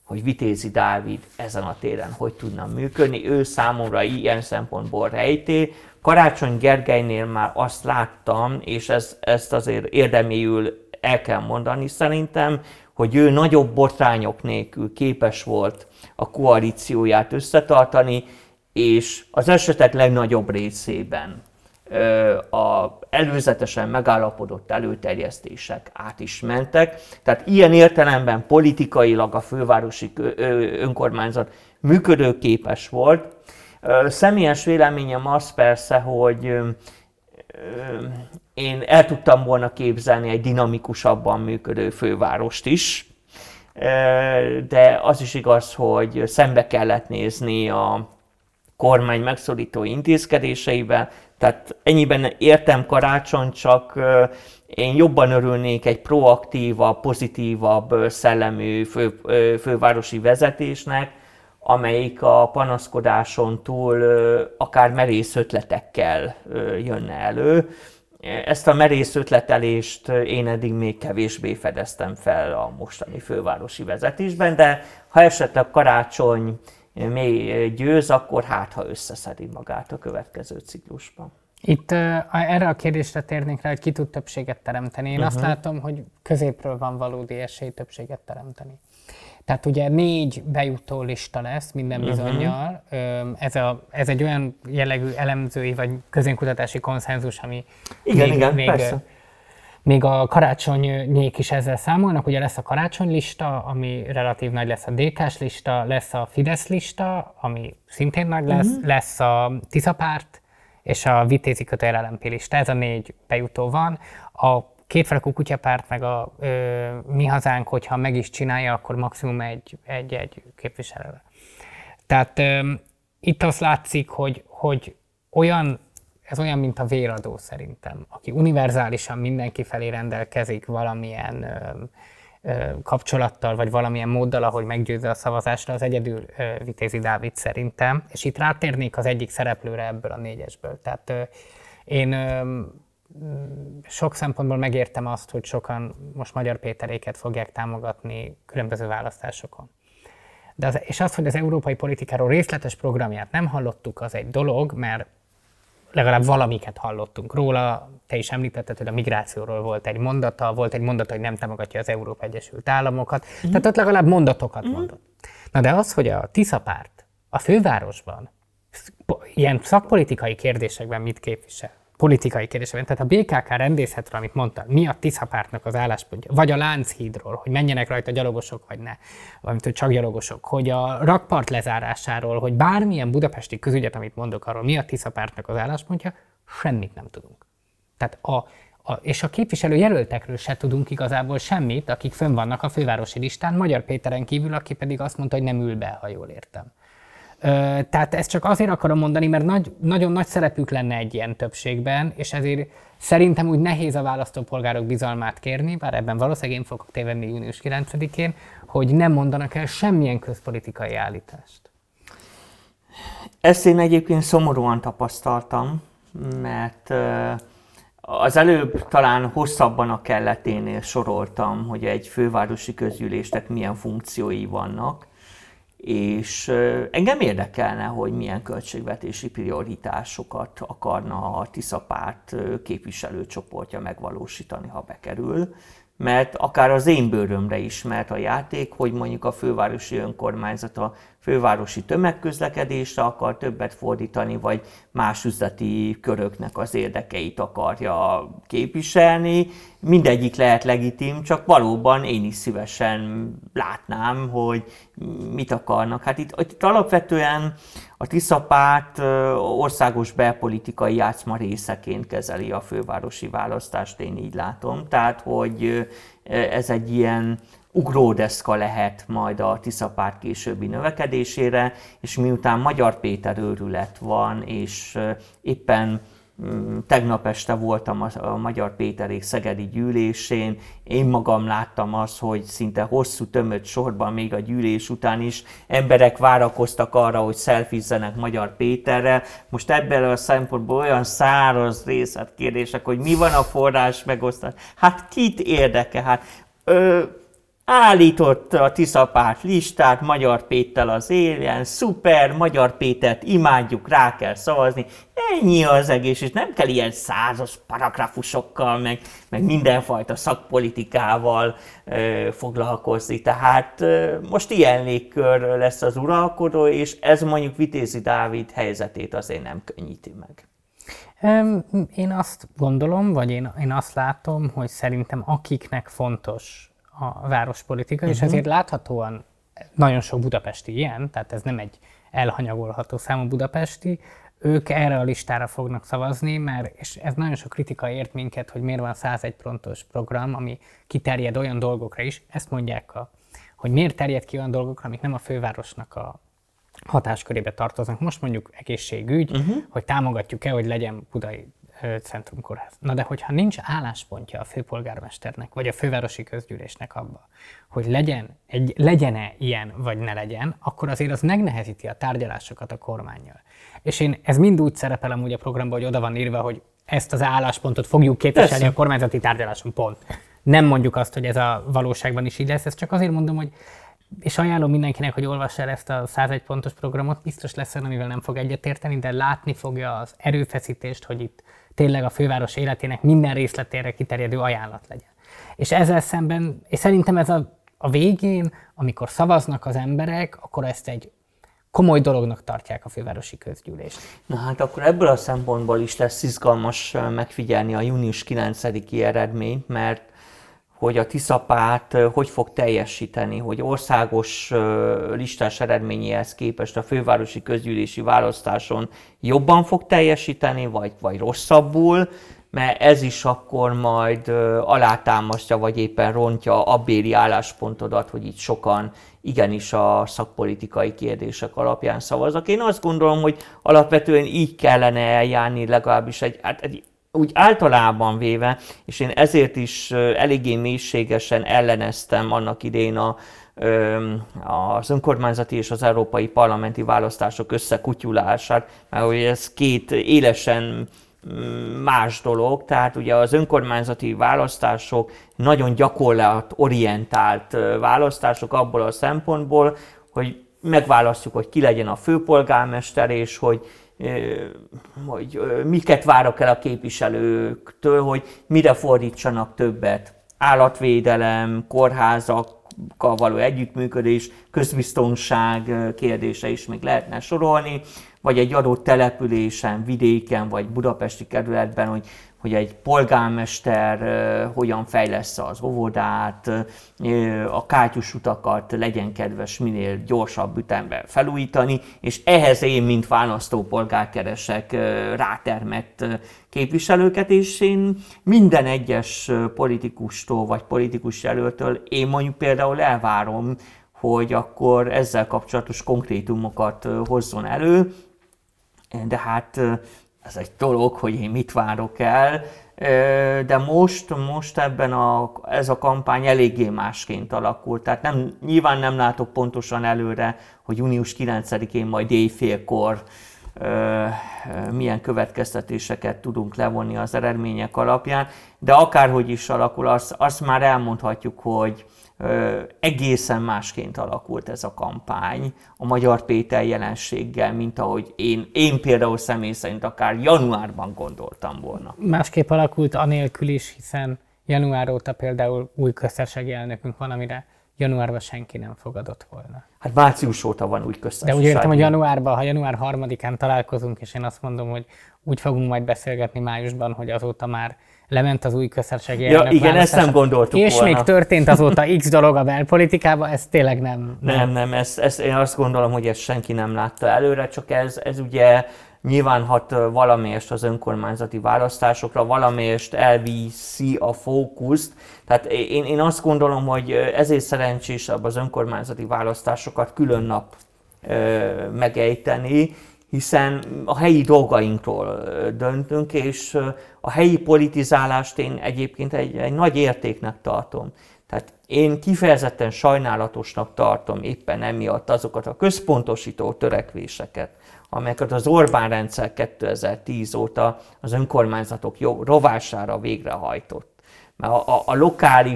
[SPEAKER 2] hogy Vitézi Dávid ezen a téren hogy tudna működni. Ő számomra ilyen szempontból rejtély. Karácsony Gergelynél már azt láttam, és ez, ezt azért érdeméül el kell mondani szerintem, hogy ő nagyobb botrányok nélkül képes volt a koalícióját összetartani, és az esetek legnagyobb részében a előzetesen megállapodott előterjesztések át is mentek. Tehát ilyen értelemben politikailag a fővárosi önkormányzat működőképes volt. Személyes véleményem az persze, hogy én el tudtam volna képzelni egy dinamikusabban működő fővárost is, de az is igaz, hogy szembe kellett nézni a kormány megszorító intézkedéseivel, tehát ennyiben értem Karácsony, csak én jobban örülnék egy proaktívabb, pozitívabb szellemű fő, fővárosi vezetésnek, amelyik a panaszkodáson túl akár merész ötletekkel jönne elő. Ezt a merész ötletelést én eddig még kevésbé fedeztem fel a mostani fővárosi vezetésben, de ha esetleg Karácsony még győz, akkor hát, ha összeszedi magát a következő ciklusban.
[SPEAKER 1] Itt uh, erre a kérdésre térnék rá, hogy ki tud többséget teremteni. Én uh-huh. azt látom, hogy középről van valódi esély többséget teremteni. Tehát ugye négy bejutó lista lesz minden bizonnyal. Uh-huh. Ez, a, ez egy olyan jellegű elemzői vagy közénkutatási konszenzus, ami
[SPEAKER 2] igen,
[SPEAKER 1] még,
[SPEAKER 2] igen,
[SPEAKER 1] még,
[SPEAKER 2] persze.
[SPEAKER 1] még a karácsonynyék is ezzel számolnak. Ugye lesz a karácsony lista, ami relatív nagy lesz, a dé ká-s lista, lesz a Fidesz lista, ami szintén nagy lesz, uh-huh. lesz a Tisza párt, és a Vitézi kötőjel el em pé lista. Ez a négy bejutó van. A kétfarkú kutyapárt meg a ö, Mi Hazánk, hogyha meg is csinálja, akkor maximum egy, egy, egy képviselő. Tehát ö, itt azt látszik, hogy, hogy olyan, ez olyan, mint a véradó szerintem, aki univerzálisan mindenki felé rendelkezik valamilyen ö, ö, kapcsolattal, vagy valamilyen móddal, ahogy meggyőzze a szavazásra, az egyedül ö, Vitézi Dávid szerintem. És itt rátérnék az egyik szereplőre ebből a négyesből. Tehát ö, én ö, sok szempontból megértem azt, hogy sokan most Magyar Péteréket fogják támogatni különböző választásokon. De az, és az, hogy az európai politikáról részletes programját nem hallottuk, az egy dolog, mert legalább valamiket hallottunk róla. Te is említetted, hogy a migrációról volt egy mondata, volt egy mondata, hogy nem támogatja az Európa Egyesült Államokat. Mm. Tehát ott legalább mondatokat mm. mondott. Na de az, hogy a Tisza párt a fővárosban ilyen szakpolitikai kérdésekben mit képvisel, politikai kérdésben. Tehát a bé ká ká rendészetről, amit mondtál, mi a Tisza pártnak az álláspontja, vagy a Lánchídról, hogy menjenek rajta gyalogosok, vagy ne, vagy hogy csak gyalogosok, hogy a rakpart lezárásáról, hogy bármilyen budapesti közügyet, amit mondok arról, mi a Tisza pártnak az álláspontja, semmit nem tudunk. Tehát a, a, és a képviselő jelöltekről se tudunk igazából semmit, akik fönn vannak a fővárosi listán, Magyar Péteren kívül, aki pedig azt mondta, hogy nem ül be, ha jól értem. Tehát ezt csak azért akarom mondani, mert nagy, nagyon nagy szerepük lenne egy ilyen többségben, és ezért szerintem úgy nehéz a választópolgárok bizalmát kérni, bár ebben valószínűleg én fogok tévedni június kilencedikén, hogy nem mondanak el semmilyen közpolitikai állítást.
[SPEAKER 2] Ezt én egyébként szomorúan tapasztaltam, mert az előbb talán hosszabban a kelleténél soroltam, hogy egy fővárosi közgyűlésnek milyen funkciói vannak, és engem érdekelne, hogy milyen költségvetési prioritásokat akarna a Tisza párt képviselőcsoportja megvalósítani, ha bekerül. Mert akár az én bőrömre ismert a játék, hogy mondjuk a fővárosi önkormányzat a fővárosi tömegközlekedésre akar többet fordítani, vagy más üzleti köröknek az érdekeit akarja képviselni. Mindegyik lehet legitim, csak valóban én is szívesen látnám, hogy mit akarnak. Hát itt, itt alapvetően a Tisza párt országos belpolitikai játszma részeként kezeli a fővárosi választást, én így látom. Tehát, hogy ez egy ilyen ugródeszka lehet majd a Tisza párt későbbi növekedésére, és miután Magyar Péter őrület van, és éppen tegnap este voltam a Magyar Péterék szegedi gyűlésén, én magam láttam azt, hogy szinte hosszú tömött sorban még a gyűlés után is emberek várakoztak arra, hogy szelfizzenek Magyar Péterrel. Most ebből a szempontból olyan száraz részletkérdések, hogy mi van a forrás megosztás. Hát kit érdekel? Hát, ö, állított a Tiszapárt listát, Magyar Péter az éljen, szuper, Magyar Pétert imádjuk, rá kell szavazni, ennyi az egész, és nem kell ilyen százas paragrafusokkal, meg, meg mindenfajta szakpolitikával ö, foglalkozni. Tehát ö, most ilyen légkör lesz az uralkodó, és ez mondjuk Vitézi Dávid helyzetét azért nem könnyíti meg.
[SPEAKER 1] Én azt gondolom, vagy én, én azt látom, hogy szerintem akiknek fontos a várospolitika, uh-huh. és ezért láthatóan nagyon sok budapesti ilyen, tehát ez nem egy elhanyagolható számú budapesti, ők erre a listára fognak szavazni, mert, és ez nagyon sok kritika ért minket, hogy miért van százegy pontos program, ami kiterjed olyan dolgokra is, ezt mondják, a, hogy miért terjed ki olyan dolgokra, amik nem a fővárosnak a hatáskörébe tartoznak. Most mondjuk egészségügy, uh-huh. hogy támogatjuk-e, hogy legyen Budai centrumkórház. Na de hogyha nincs álláspontja a főpolgármesternek, vagy a fővárosi közgyűlésnek abba, hogy legyen egy, legyen-e ilyen, vagy ne legyen, akkor azért az megnehezíti a tárgyalásokat a kormánnyal. És én, ez mind úgy szerepel amúgy a programban, hogy oda van írva, hogy ezt az álláspontot fogjuk képviselni Persze. a kormányzati tárgyaláson, pont. Nem mondjuk azt, hogy ez a valóságban is így lesz, ezt csak azért mondom, hogy és ajánlom mindenkinek, hogy olvassa el ezt a százegy pontos programot, biztos lesz olyan, amivel nem fog egyetérteni, de látni fogja az erőfeszítést, hogy itt tényleg a főváros életének minden részletére kiterjedő ajánlat legyen. És ezzel szemben, és szerintem ez a, a végén, amikor szavaznak az emberek, akkor ezt egy komoly dolognak tartják a fővárosi közgyűlést.
[SPEAKER 2] Na hát akkor ebből a szempontból is lesz izgalmas megfigyelni a június kilencediki eredményt, mert hogy a Tiszapárt hogy fog teljesíteni, hogy országos listás eredményéhez képest a fővárosi közgyűlési választáson jobban fog teljesíteni, vagy, vagy rosszabbul, mert ez is akkor majd alátámasztja, vagy éppen rontja abbéli álláspontodat, hogy itt sokan igenis a szakpolitikai kérdések alapján szavaznak. Én azt gondolom, hogy alapvetően így kellene eljárni, legalábbis egy, egy úgy általában véve, és én ezért is eléggé mélységesen elleneztem annak idején a, az önkormányzati és az európai parlamenti választások összekutyulását, mert hogy ez két élesen más dolog, tehát ugye az önkormányzati választások nagyon gyakorlatorientált választások abból a szempontból, hogy megválasztjuk, hogy ki legyen a főpolgármester, és hogy hogy miket várok el a képviselőktől, hogy mire fordítsanak többet. Állatvédelem, kórházakkal való együttműködés, közbiztonság kérdése is még lehetne sorolni, vagy egy adott településen, vidéken, vagy budapesti kerületben, hogy hogy egy polgármester uh, hogyan fejlessze az óvodát, uh, a kátyus utakat legyen kedves minél gyorsabb ütemben felújítani, és ehhez én, mint választópolgár keresek uh, rátermett uh, képviselőket, és én minden egyes uh, politikustól vagy politikus jelöltől én mondjuk például elvárom, hogy akkor ezzel kapcsolatos konkrétumokat uh, hozzon elő, de hát uh, ez egy dolog, hogy én mit várok el, de most, most ebben a, ez a kampány eléggé másként alakult. Tehát nem, nyilván nem látok pontosan előre, hogy június kilencedikén majd éjfélkor milyen következtetéseket tudunk levonni az eredmények alapján, de akárhogy is alakul, azt, azt már elmondhatjuk, hogy Ö, egészen másként alakult ez a kampány a Magyar Péter jelenséggel, mint ahogy én, én például személy szerint akár januárban gondoltam volna.
[SPEAKER 1] Másképp alakult anélkül is, hiszen január óta például új köztársasági elnökünk van, amire januárban senki nem fogadott volna.
[SPEAKER 2] Hát március óta van új köztársasági.
[SPEAKER 1] De úgy értem, hogy januárban, ha január harmadikán találkozunk, és én azt mondom, hogy úgy fogunk majd beszélgetni májusban, hogy azóta már lement az új köztársasági
[SPEAKER 2] ja,
[SPEAKER 1] elnök
[SPEAKER 2] igen, ezt nem gondoltuk
[SPEAKER 1] és
[SPEAKER 2] volna.
[SPEAKER 1] még történt azóta X dolog a belpolitikában, ez tényleg nem...
[SPEAKER 2] Nem, nem, nem ezt, ezt én azt gondolom, hogy ezt senki nem látta előre, csak ez, ez ugye nyilván hat valamelyest az önkormányzati választásokra, valamelyest elviszi a fókuszt. Tehát én, én azt gondolom, hogy ezért szerencsésebb az önkormányzati választásokat külön nap ö, megejteni, hiszen a helyi dolgainkról döntünk, és a helyi politizálást én egyébként egy, egy nagy értéknek tartom. Tehát én kifejezetten sajnálatosnak tartom éppen emiatt azokat a központosító törekvéseket, amelyeket az Orbán rendszer kétezer-tíz óta az önkormányzatok rovására végrehajtott. Mert a, a, a lokális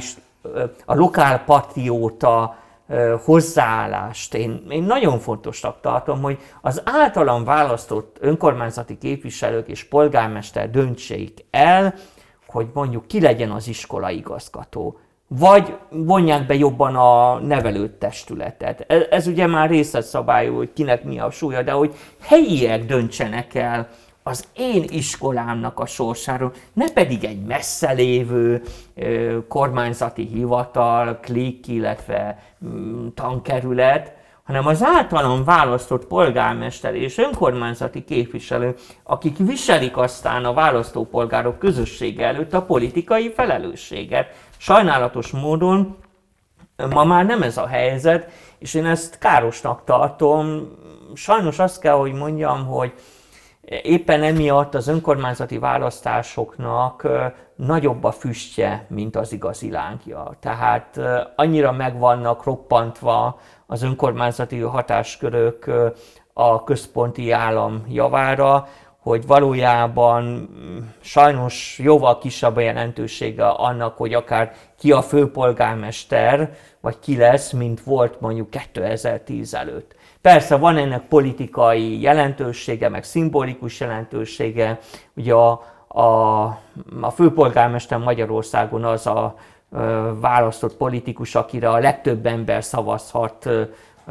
[SPEAKER 2] a lokálpatrióta hozzáállást én, én nagyon fontosnak tartom, hogy az általam választott önkormányzati képviselők és polgármester döntsék el, hogy mondjuk ki legyen az iskolaigazgató, vagy vonják be jobban a nevelőtestületet. Ez, ez ugye már részletszabályú, hogy kinek mi a súlya, de hogy helyiek döntsenek el az én iskolámnak a sorsáról, ne pedig egy messze lévő ö, kormányzati hivatal, klik, illetve mm, tankerület, hanem az általam választott polgármester és önkormányzati képviselő, akik viselik aztán a választópolgárok közössége előtt a politikai felelősséget. Sajnálatos módon ma már nem ez a helyzet, és én ezt károsnak tartom. Sajnos azt kell, hogy mondjam, hogy éppen emiatt az önkormányzati választásoknak nagyobb a füstje, mint az igazi lángja. Tehát annyira meg vannak roppantva az önkormányzati hatáskörök a központi állam javára, hogy valójában sajnos jóval kisebb a jelentősége annak, hogy akár ki a főpolgármester, vagy ki lesz, mint volt mondjuk kétezer-tíz előtt. Persze van ennek politikai jelentősége, meg szimbolikus jelentősége. Ugye a, a, a főpolgármester Magyarországon az a ö, választott politikus, akire a legtöbb ember szavazhat ö,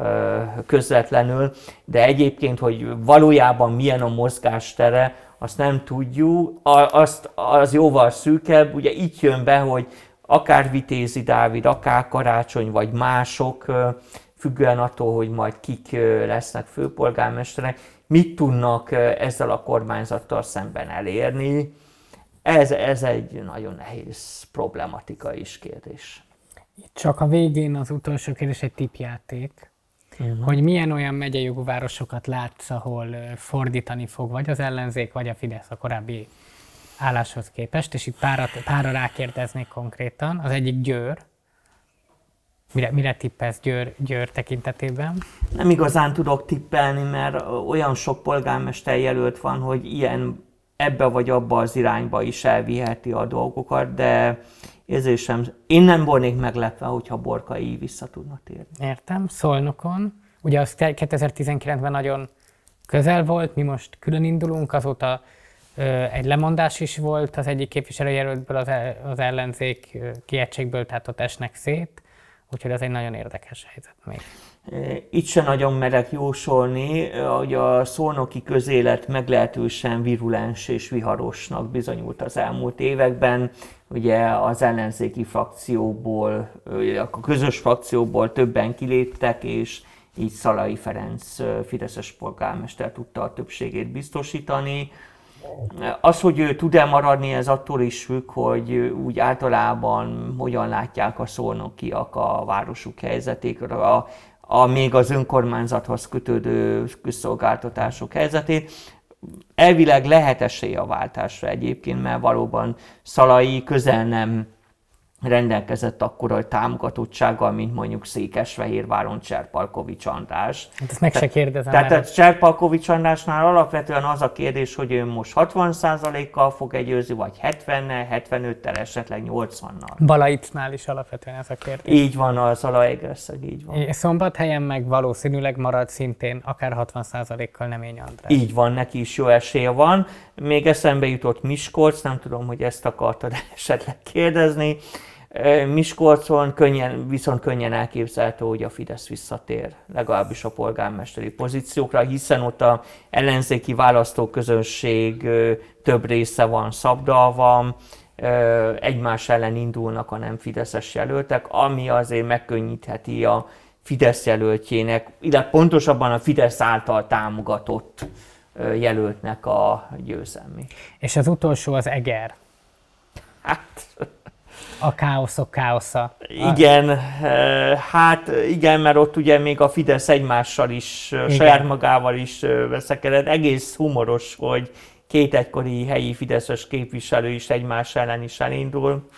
[SPEAKER 2] közvetlenül, de egyébként, hogy valójában milyen a mozgástere, azt nem tudjuk, azt, az jóval szűkebb. Ugye itt jön be, hogy akár Vitézi Dávid, akár Karácsony, vagy mások, függően attól, hogy majd kik lesznek főpolgármesterek, mit tudnak ezzel a kormányzattal szemben elérni. Ez, ez egy nagyon nehéz problematika is kérdés.
[SPEAKER 1] Csak a végén az utolsó kérdés egy tippjáték, uh-huh. hogy milyen olyan megyei jogú városokat látsz, ahol fordítani fog vagy az ellenzék, vagy a Fidesz a korábbi álláshoz képest, és itt pára, pára rákérdeznék konkrétan. Az egyik Győr. Mire, mire tippelsz Győr, Győr tekintetében?
[SPEAKER 2] Nem igazán tudok tippelni, mert olyan sok polgármester jelölt van, hogy ilyen ebbe vagy abba az irányba is elviheti a dolgokat, de érzésem, én nem volnék meglepve, hogyha Borkai vissza tudna térni.
[SPEAKER 1] Értem, Szolnokon. Ugye az kétezer-tizenkilencben nagyon közel volt, mi most külön indulunk, azóta ö, egy lemondás is volt az egyik képviselőjelöltből, az, az ellenzék kiegységből, tehát ott esnek szét. Úgyhogy ez egy nagyon érdekes helyzet még.
[SPEAKER 2] Itt se nagyon merek jósolni, hogy a szolnoki közélet meglehetősen virulens és viharosnak bizonyult az elmúlt években. Ugye az ellenzéki frakcióból, a közös frakcióból többen kiléptek, és így Szalai Ferenc fideszes polgármester tudta a többségét biztosítani. Az, hogy ő tud-e maradni, ez attól is függ, hogy úgy általában hogyan látják a szolnokiak a városuk helyzetét, a, a még az önkormányzathoz kötődő közszolgáltatások helyzetét. Elvileg lehet esély a váltásra egyébként, mert valóban Szalai közel nem rendelkezett akkora támogatottsággal, mint mondjuk Székesfehérváron Cserpalkovics András.
[SPEAKER 1] Hát ezt meg se kérdezem.
[SPEAKER 2] Tehát a Cserpalkovics Andrásnál alapvetően az a kérdés, hogy ő most hatvan százalékkal fog győzni, vagy hetvennel, hetvenöttel, esetleg nyolcvannal.
[SPEAKER 1] Balaicnál is alapvetően ez a kérdés.
[SPEAKER 2] Így van, a Zalaegerszeg, így van.
[SPEAKER 1] Szombathelyen meg valószínűleg marad szintén akár hatvan százalékkal Nemény András.
[SPEAKER 2] Így van, neki is jó esélye van. Még eszembe jutott Miskolc, nem tudom, hogy ezt akartad esetleg kérdezni. Miskolcon könnyen, viszont könnyen elképzelhető, hogy a Fidesz visszatér, legalábbis a polgármesteri pozíciókra, hiszen ott az ellenzéki választóközönség több része van szabdalva, egymás ellen indulnak a nem fideszes jelöltek, ami azért megkönnyítheti a Fidesz jelöltjének, illetve pontosabban a Fidesz által támogatott jelöltnek a győzelmét.
[SPEAKER 1] És az utolsó az Eger.
[SPEAKER 2] Hát...
[SPEAKER 1] A káoszok káosza.
[SPEAKER 2] Igen, hát igen, mert ott ugye még a Fidesz egymással is, igen. saját magával is veszekedett. Egész humoros, hogy két egykori helyi fideszes képviselő is egymás ellen is elindul.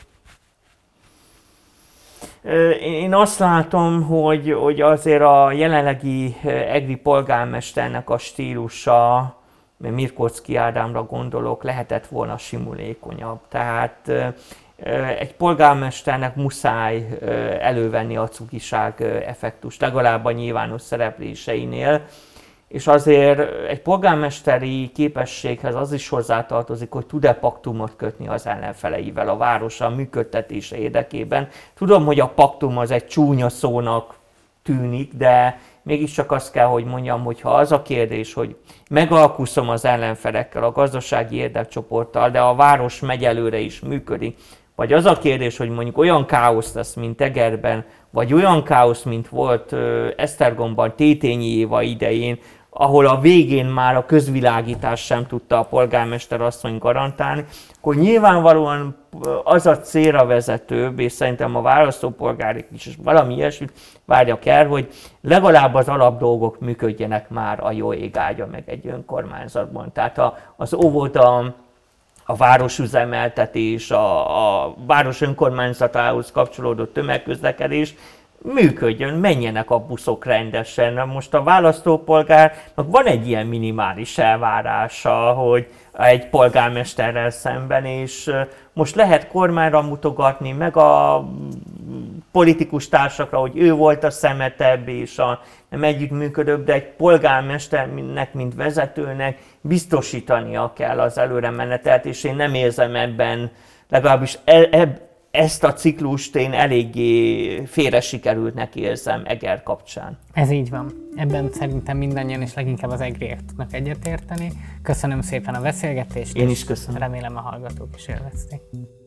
[SPEAKER 2] Én azt látom, hogy, hogy azért a jelenlegi egri polgármesternek a stílusa, Mirkóczky Ádámra gondolok, lehetett volna simulékonyabb. Tehát egy polgármesternek muszáj elővenni a cukiság effektust, legalább a nyilvános szerepléseinél. És azért egy polgármesteri képességhez az is hozzátartozik, hogy tud-e paktumot kötni az ellenfeleivel a városa működtetése érdekében. Tudom, hogy a paktum az egy csúnya szónak tűnik, de mégiscsak azt kell, hogy mondjam, hogy ha az a kérdés, hogy megalkuszom az ellenfelekkel, a gazdasági érdekcsoporttal, de a város megy előre is működik, vagy az a kérdés, hogy mondjuk olyan káosz lesz, mint Egerben, vagy olyan káosz, mint volt Esztergomban Tétényi Éva idején, ahol a végén már a közvilágítás sem tudta a polgármester asszony garantálni, akkor nyilvánvalóan az a célra vezetőbb, és szerintem a választópolgárok is és valami ilyesmit várjak el, hogy legalább az alapdolgok működjenek már a jó ég ágya meg egy önkormányzatban. Tehát az óvoda, a városüzemeltetés, a, a város önkormányzatához kapcsolódó tömegközlekedés működjön, menjenek a buszok rendesen. Most a választópolgárnak van egy ilyen minimális elvárása, hogy egy polgármesterrel szemben, és most lehet kormányra mutogatni, meg a politikus társakra, hogy ő volt a szemetebb és a nem együttműködőbb, de egy polgármesternek, mint vezetőnek biztosítania kell az előre menetelt, és én nem érzem ebben, legalábbis e, e, ezt a ciklust én eléggé félre sikerültnek érzem Eger kapcsán.
[SPEAKER 1] Ez így van. Ebben szerintem mindannyian és leginkább az egriek tudnak egyetérteni. Köszönöm szépen a beszélgetést.
[SPEAKER 2] Én is köszönöm.
[SPEAKER 1] Remélem a hallgatók is élvezték.